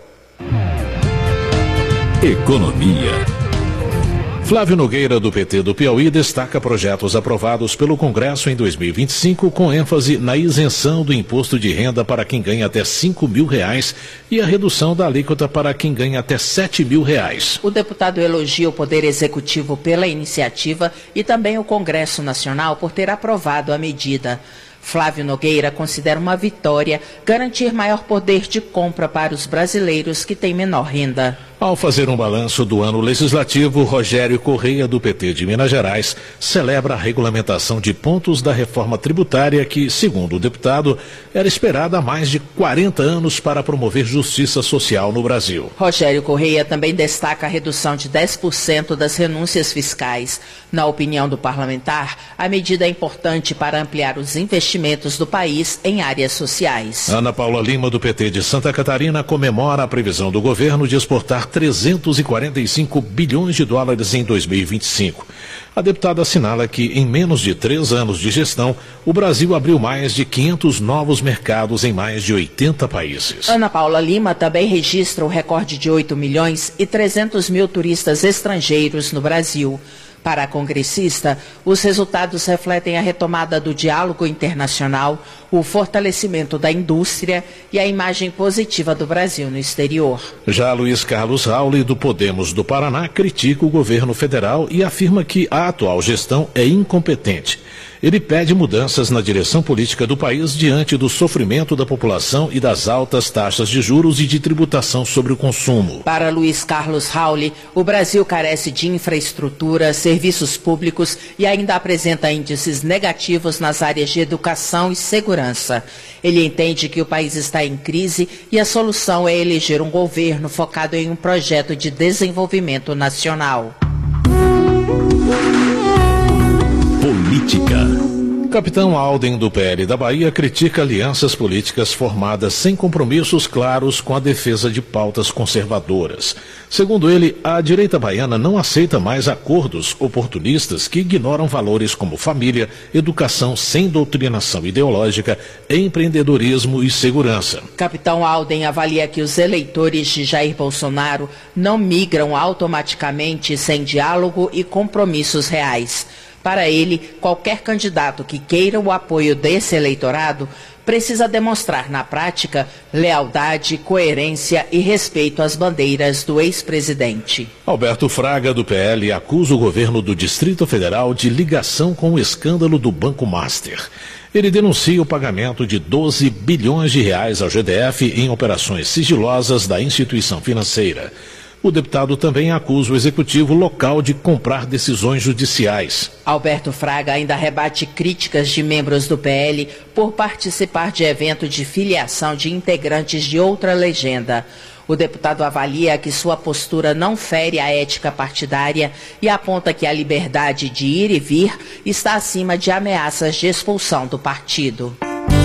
Economia. Flávio Nogueira, do PT do Piauí, destaca projetos aprovados pelo Congresso em 2025 com ênfase na isenção do imposto de renda para quem ganha até R$5 mil e a redução da alíquota para quem ganha até R$7 mil. O deputado elogia o Poder Executivo pela iniciativa e também o Congresso Nacional por ter aprovado a medida. Flávio Nogueira considera uma vitória garantir maior poder de compra para os brasileiros que têm menor renda. Ao fazer um balanço do ano legislativo, Rogério Correia, do PT de Minas Gerais, celebra a regulamentação de pontos da reforma tributária que, segundo o deputado, era esperada há mais de 40 anos para promover justiça social no Brasil. Rogério Correia também destaca a redução de 10% das renúncias fiscais. Na opinião do parlamentar, a medida é importante para ampliar os investimentos do país em áreas sociais. Ana Paula Lima, do PT de Santa Catarina, comemora a previsão do governo de exportar 345 bilhões de dólares em 2025. A deputada assinala que, em menos de 3 anos de gestão, o Brasil abriu mais de 500 novos mercados em mais de 80 países. Ana Paula Lima também registra o recorde de 8 milhões e 300 mil turistas estrangeiros no Brasil. Para a congressista, os resultados refletem a retomada do diálogo internacional, o fortalecimento da indústria e a imagem positiva do Brasil no exterior. Já Luiz Carlos Rauli, do Podemos do Paraná, critica o governo federal e afirma que a atual gestão é incompetente. Ele pede mudanças na direção política do país diante do sofrimento da população e das altas taxas de juros e de tributação sobre o consumo. Para Luiz Carlos Rauli, o Brasil carece de infraestrutura, serviços públicos e ainda apresenta índices negativos nas áreas de educação e segurança. Ele entende que o país está em crise e a solução é eleger um governo focado em um projeto de desenvolvimento nacional. Política. Capitão Alden, do PL da Bahia, critica alianças políticas formadas sem compromissos claros com a defesa de pautas conservadoras. Segundo ele, a direita baiana não aceita mais acordos oportunistas que ignoram valores como família, educação sem doutrinação ideológica, empreendedorismo e segurança. Capitão Alden avalia que os eleitores de Jair Bolsonaro não migram automaticamente sem diálogo e compromissos reais. Para ele, qualquer candidato que queira o apoio desse eleitorado precisa demonstrar na prática lealdade, coerência e respeito às bandeiras do ex-presidente. Alberto Fraga, do PL, acusa o governo do Distrito Federal de ligação com o escândalo do Banco Master. Ele denuncia o pagamento de 12 bilhões de reais ao GDF em operações sigilosas da instituição financeira. O deputado também acusa o executivo local de comprar decisões judiciais. Alberto Fraga ainda rebate críticas de membros do PL por participar de evento de filiação de integrantes de outra legenda. O deputado avalia que sua postura não fere a ética partidária e aponta que a liberdade de ir e vir está acima de ameaças de expulsão do partido.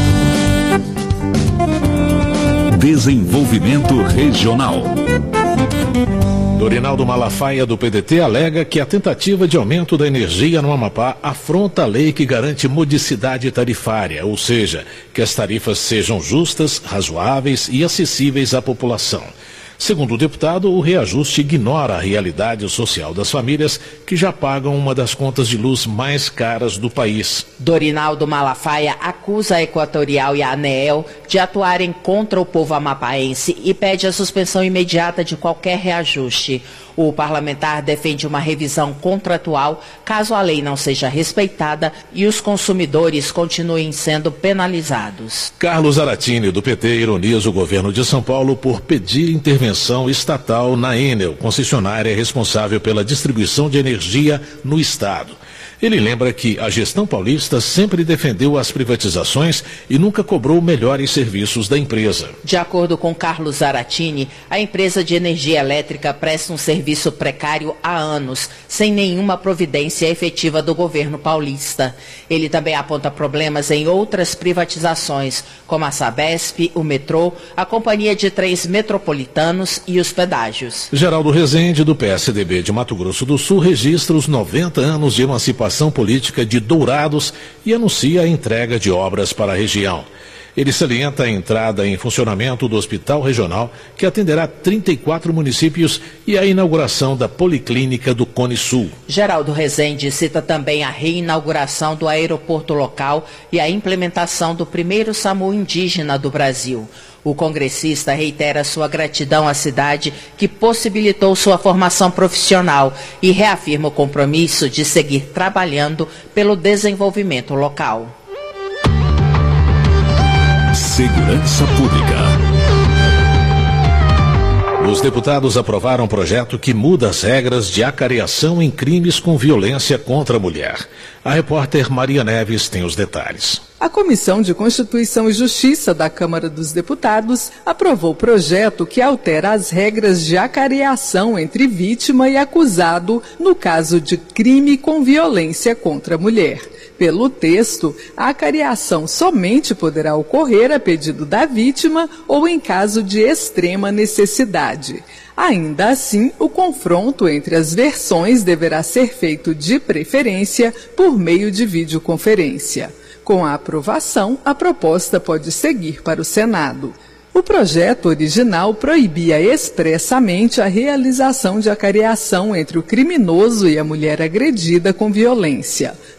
Desenvolvimento regional. Dorinaldo Malafaia, do PDT, alega que a tentativa de aumento da energia no Amapá afronta a lei que garante modicidade tarifária, ou seja, que as tarifas sejam justas, razoáveis e acessíveis à população. Segundo o deputado, o reajuste ignora a realidade social das famílias que já pagam uma das contas de luz mais caras do país. Dorinaldo Malafaia acusa a Equatorial e a ANEEL de atuarem contra o povo amapaense e pede a suspensão imediata de qualquer reajuste. O parlamentar defende uma revisão contratual caso a lei não seja respeitada e os consumidores continuem sendo penalizados. Carlos Aratini, do PT, ironiza o governo de São Paulo por pedir intervenção estatal na Enel, concessionária responsável pela distribuição de energia no estado. Ele lembra que a gestão paulista sempre defendeu as privatizações e nunca cobrou melhores serviços da empresa. De acordo com Carlos Aratini, a empresa de energia elétrica presta um serviço precário há anos, sem nenhuma providência efetiva do governo paulista. Ele também aponta problemas em outras privatizações, como a Sabesp, o metrô, a companhia de trens metropolitanos e os pedágios. Geraldo Rezende, do PSDB de Mato Grosso do Sul, registra os 90 anos de emancipação política de Dourados e anuncia a entrega de obras para a região. Ele salienta a entrada em funcionamento do Hospital Regional, que atenderá 34 municípios, e a inauguração da Policlínica do Cone Sul. Geraldo Rezende cita também a reinauguração do aeroporto local e a implementação do primeiro SAMU indígena do Brasil. O congressista reitera sua gratidão à cidade que possibilitou sua formação profissional e reafirma o compromisso de seguir trabalhando pelo desenvolvimento local. Segurança Pública. Os deputados aprovaram um projeto que muda as regras de acareação em crimes com violência contra a mulher. A repórter Maria Neves tem os detalhes. A Comissão de Constituição e Justiça da Câmara dos Deputados aprovou o projeto que altera as regras de acareação entre vítima e acusado no caso de crime com violência contra a mulher. Pelo texto, a acareação somente poderá ocorrer a pedido da vítima ou em caso de extrema necessidade. Ainda assim, o confronto entre as versões deverá ser feito de preferência por meio de videoconferência. Com a aprovação, a proposta pode seguir para o Senado. O projeto original proibia expressamente a realização de acareação entre o criminoso e a mulher agredida com violência.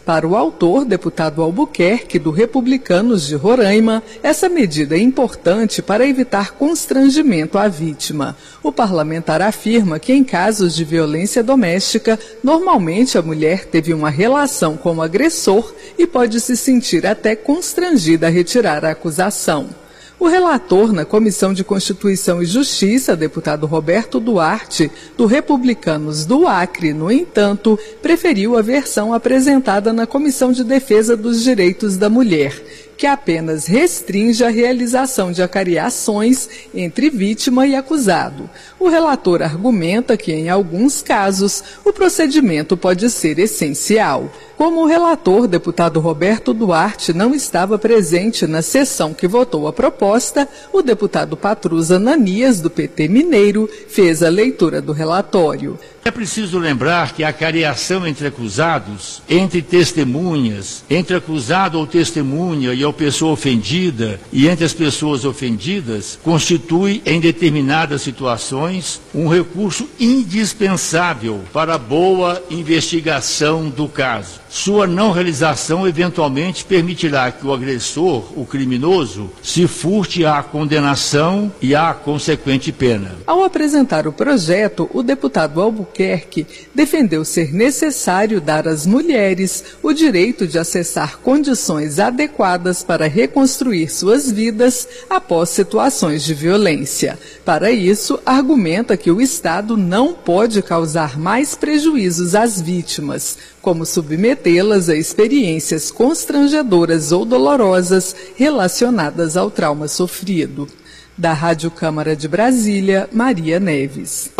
Para o autor, deputado Albuquerque, do Republicanos de Roraima, essa medida é importante para evitar constrangimento à vítima. O parlamentar afirma que em casos de violência doméstica, normalmente a mulher teve uma relação com o agressor e pode se sentir até constrangida a retirar a acusação. O relator na Comissão de Constituição e Justiça, deputado Roberto Duarte, do Republicanos do Acre, no entanto, preferiu a versão apresentada na Comissão de Defesa dos Direitos da Mulher, que apenas restringe a realização de acariações entre vítima e acusado. O relator argumenta que, em alguns casos, o procedimento pode ser essencial. Como o relator, deputado Roberto Duarte, não estava presente na sessão que votou a proposta, o deputado Patrus Ananias, do PT Mineiro, fez a leitura do relatório. É preciso lembrar que a acariação entre acusados, entre testemunhas, entre acusado ou testemunha e a pessoa ofendida e entre as pessoas ofendidas, constitui, em determinadas situações, um recurso indispensável para a boa investigação do caso. Sua não realização eventualmente permitirá que o agressor, o criminoso, se furte à condenação e à consequente pena. Ao apresentar o projeto, o deputado Albuquerque defendeu ser necessário dar às mulheres o direito de acessar condições adequadas para reconstruir suas vidas após situações de violência. Para isso, argumenta que o Estado não pode causar mais prejuízos às vítimas, como submetê-las a experiências constrangedoras ou dolorosas relacionadas ao trauma sofrido. Da Rádio Câmara de Brasília, Maria Neves.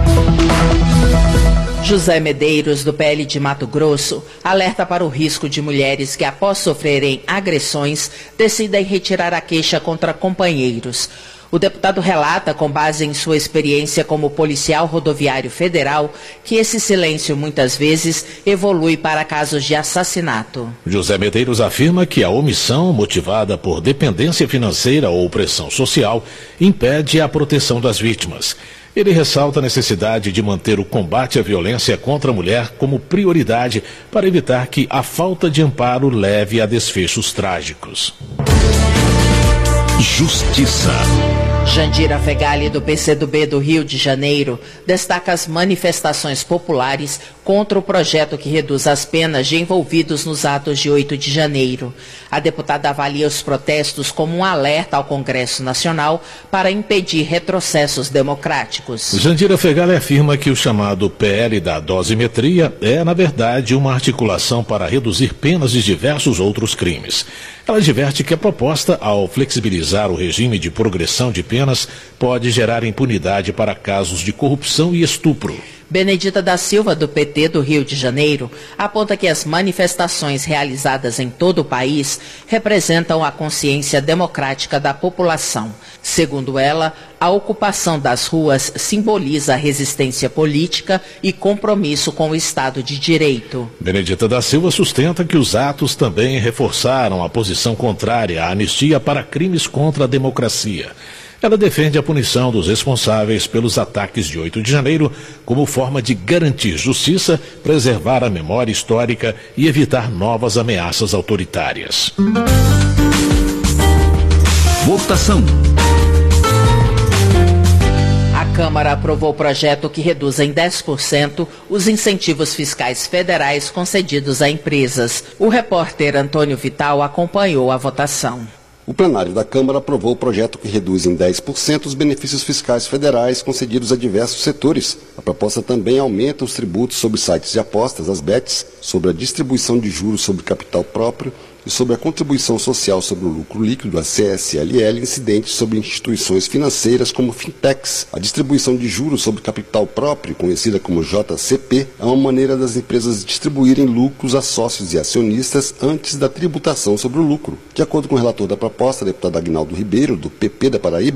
José Medeiros, do PL de Mato Grosso, alerta para o risco de mulheres que, após sofrerem agressões, decidem retirar a queixa contra companheiros. O deputado relata, com base em sua experiência como policial rodoviário federal, que esse silêncio muitas vezes evolui para casos de assassinato. José Medeiros afirma que a omissão, motivada por dependência financeira ou pressão social, impede a proteção das vítimas. Ele ressalta a necessidade de manter o combate à violência contra a mulher como prioridade para evitar que a falta de amparo leve a desfechos trágicos. Justiça. Jandira Fegali, do PCdoB do Rio de Janeiro, destaca as manifestações populares contra o projeto que reduz as penas de envolvidos nos atos de 8 de janeiro. A deputada avalia os protestos como um alerta ao Congresso Nacional para impedir retrocessos democráticos. Jandira Fegali afirma que o chamado PL da dosimetria é, na verdade, uma articulação para reduzir penas de diversos outros crimes. Ela adverte que a proposta, ao flexibilizar o regime de progressão de penas, pode gerar impunidade para casos de corrupção e estupro. Benedita da Silva, do PT do Rio de Janeiro, aponta que as manifestações realizadas em todo o país representam a consciência democrática da população. Segundo ela, a ocupação das ruas simboliza resistência política e compromisso com o Estado de Direito. Benedita da Silva sustenta que os atos também reforçaram a posição contrária à anistia para crimes contra a democracia. Ela defende a punição dos responsáveis pelos ataques de 8 de janeiro como forma de garantir justiça, preservar a memória histórica e evitar novas ameaças autoritárias. Votação. A Câmara aprovou o projeto que reduz em 10% os incentivos fiscais federais concedidos a empresas. O repórter Antônio Vital acompanhou a votação. O plenário da Câmara aprovou o projeto que reduz em 10% os benefícios fiscais federais concedidos a diversos setores. A proposta também aumenta os tributos sobre sites de apostas, as BETs, sobre a distribuição de juros sobre capital próprio e sobre a contribuição social sobre o lucro líquido, a CSLL, incidentes sobre instituições financeiras como fintechs. A distribuição de juros sobre capital próprio, conhecida como JCP, é uma maneira das empresas distribuírem lucros a sócios e acionistas antes da tributação sobre o lucro. De acordo com o relator da proposta, deputado Aguinaldo Ribeiro, do PP da Paraíba,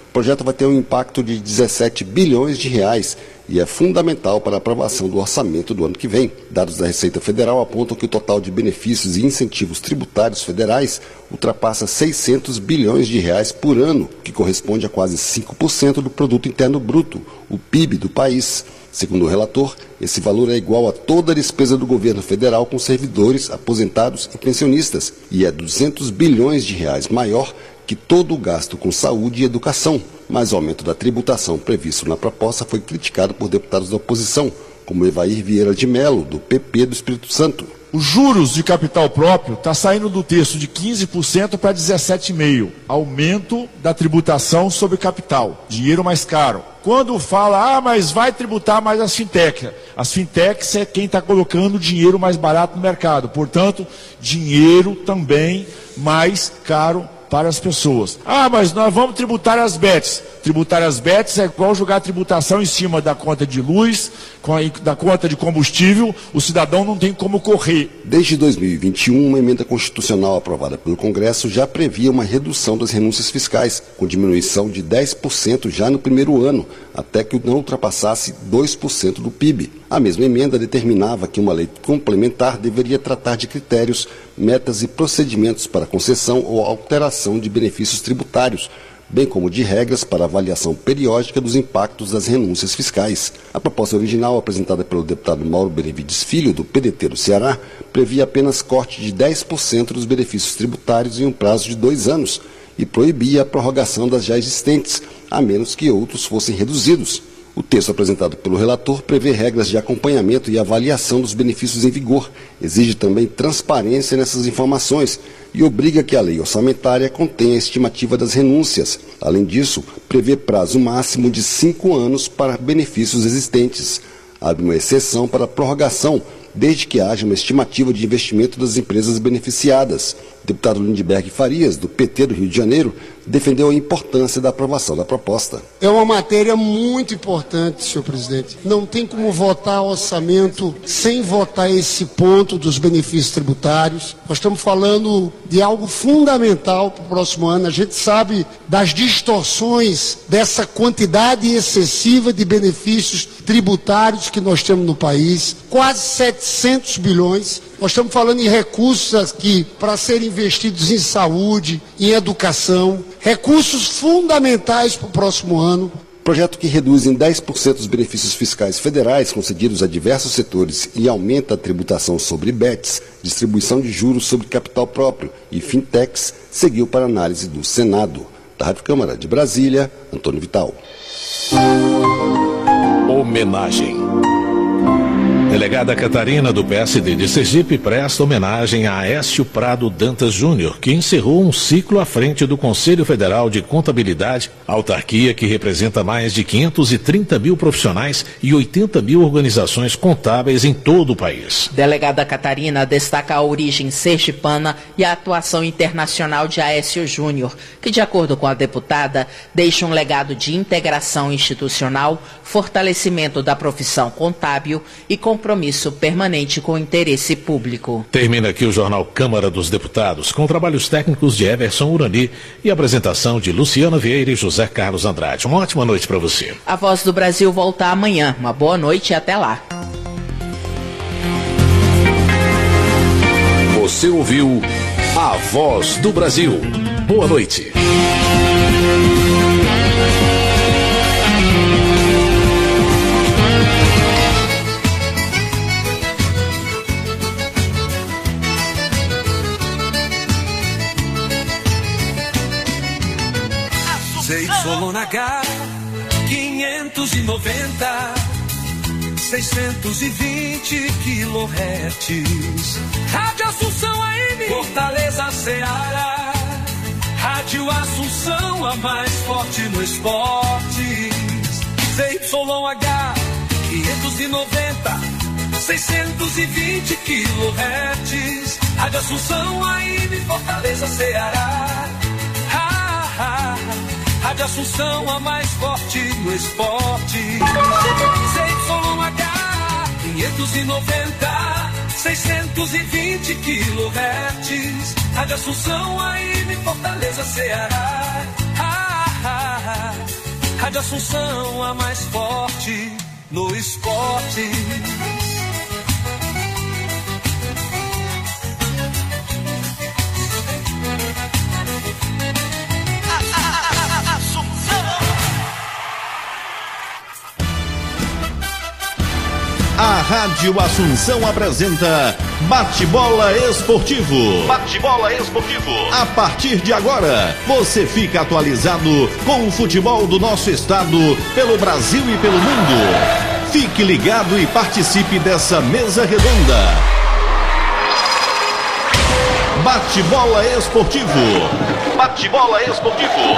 O projeto vai ter um impacto de 17 bilhões de reais e é fundamental para a aprovação do orçamento do ano que vem. Dados da Receita Federal apontam que o total de benefícios e incentivos tributários federais ultrapassa 600 bilhões de reais por ano, que corresponde a quase 5% do Produto Interno Bruto, o PIB do país. Segundo o relator, esse valor é igual a toda a despesa do governo federal com servidores, aposentados e pensionistas, e é 200 bilhões de reais maior que todo o gasto com saúde e educação. Mas o aumento da tributação previsto na proposta foi criticado por deputados da oposição, como Evair Vieira de Mello, do PP do Espírito Santo. Os juros de capital próprio está saindo do texto de 15% para 17,5%. Aumento da tributação sobre capital, dinheiro mais caro. Quando fala, mas vai tributar mais as fintechs. As fintechs é quem está colocando dinheiro mais barato no mercado. Portanto, dinheiro também mais caro para as pessoas. Mas nós vamos tributar as bets. Tributar as bets é igual jogar a tributação em cima da conta de luz, da conta de combustível, o cidadão não tem como correr. Desde 2021, uma emenda constitucional aprovada pelo Congresso já previa uma redução das renúncias fiscais, com diminuição de 10% já no primeiro ano, até que não ultrapassasse 2% do PIB. A mesma emenda determinava que uma lei complementar deveria tratar de critérios, metas e procedimentos para concessão ou alteração de benefícios tributários, bem como de regras para avaliação periódica dos impactos das renúncias fiscais. A proposta original, apresentada pelo deputado Mauro Benevides Filho, do PDT do Ceará, previa apenas corte de 10% dos benefícios tributários em um prazo de 2 anos e proibia a prorrogação das já existentes, a menos que outros fossem reduzidos. O texto apresentado pelo relator prevê regras de acompanhamento e avaliação dos benefícios em vigor, exige também transparência nessas informações e obriga que a lei orçamentária contenha a estimativa das renúncias. Além disso, prevê prazo máximo de 5 anos para benefícios existentes. Abre uma exceção para prorrogação, desde que haja uma estimativa de investimento das empresas beneficiadas. O deputado Lindbergh Farias, do PT do Rio de Janeiro, defendeu a importância da aprovação da proposta. É uma matéria muito importante, senhor presidente. Não tem como votar orçamento sem votar esse ponto dos benefícios tributários. Nós estamos falando de algo fundamental para o próximo ano. A gente sabe das distorções dessa quantidade excessiva de benefícios tributários que nós temos no país. Quase 700 bilhões. Nós estamos falando em recursos aqui para serem investidos em saúde, em educação, recursos fundamentais para o próximo ano. Projeto que reduz em 10% os benefícios fiscais federais concedidos a diversos setores e aumenta a tributação sobre bets, distribuição de juros sobre capital próprio e fintechs, seguiu para análise do Senado. Da Rádio Câmara de Brasília, Antônio Vital. Homenagem. Delegada Catarina do PSD de Sergipe presta homenagem a Aécio Prado Dantas Júnior, que encerrou um ciclo à frente do Conselho Federal de Contabilidade, autarquia que representa mais de 530 mil profissionais e 80 mil organizações contábeis em todo o país. Delegada Catarina destaca a origem sergipana e a atuação internacional de Aécio Júnior, que, de acordo com a deputada, deixa um legado de integração institucional, fortalecimento da profissão contábil e compromisso permanente com o interesse público. Termina aqui o Jornal Câmara dos Deputados, com trabalhos técnicos de Everson Urani e apresentação de Luciana Vieira e José Carlos Andrade. Uma ótima noite para você. A Voz do Brasil volta amanhã. Uma boa noite e até lá. Você ouviu A Voz do Brasil. Boa noite. ZYH 590 620 kHz. Rádio Assunção AM Fortaleza Ceará. Rádio Assunção, a mais forte no esporte. ZYH 590 620 kHz. Rádio Assunção AM Fortaleza Ceará. Rádio Assunção, a mais forte no esporte. ZYH 590 620 kHz. Rádio Assunção, AM Fortaleza, Ceará. Rádio Assunção, a mais forte no esporte. A Rádio Assunção apresenta Bate-Bola Esportivo. Bate-Bola Esportivo. A partir de agora, você fica atualizado com o futebol do nosso estado, pelo Brasil e pelo mundo. Fique ligado e participe dessa mesa redonda. Bate-Bola Esportivo. Bate-Bola Esportivo.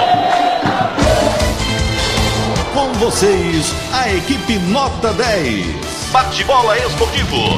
Com vocês, a equipe Nota 10. Bate-Bola Esportivo.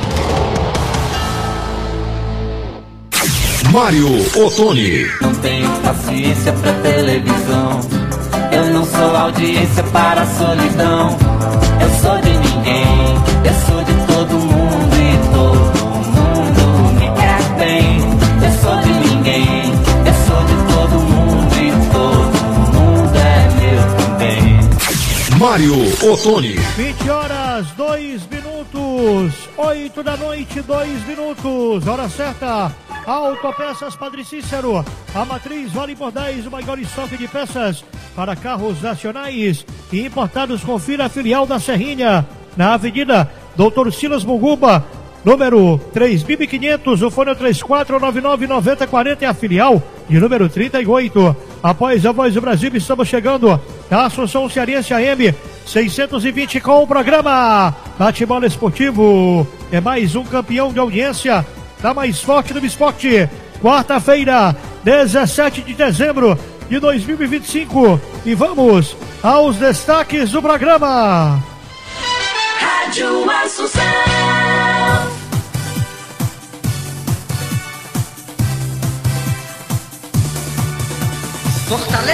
Mário Ottoni. Não tenho paciência pra televisão. Eu não sou audiência para a solidão. Eu sou de ninguém. Eu sou de todo mundo e todo mundo me quer bem. Eu sou de ninguém. Eu sou de todo mundo e todo mundo é meu também. Mário Ottoni. 20 horas, 2 minutos. 8 da noite, 2 minutos. Hora certa. Autopeças Padre Cícero. A matriz vale por 10, o maior estoque de peças para carros nacionais e importados. Confira a filial da Serrinha, na Avenida Doutor Silas Muguba, número 3500, o fone é 3499-9040, é a filial de número 38. Após a Voz do Brasil, estamos chegando a Assunção Cearense AM 620 com o programa Bate-Bola Esportivo. É mais um campeão de audiência da mais forte do esporte. Quarta-feira, 17 de dezembro de 2025. E vamos aos destaques do programa. Rádio Assunção. Fortaleza.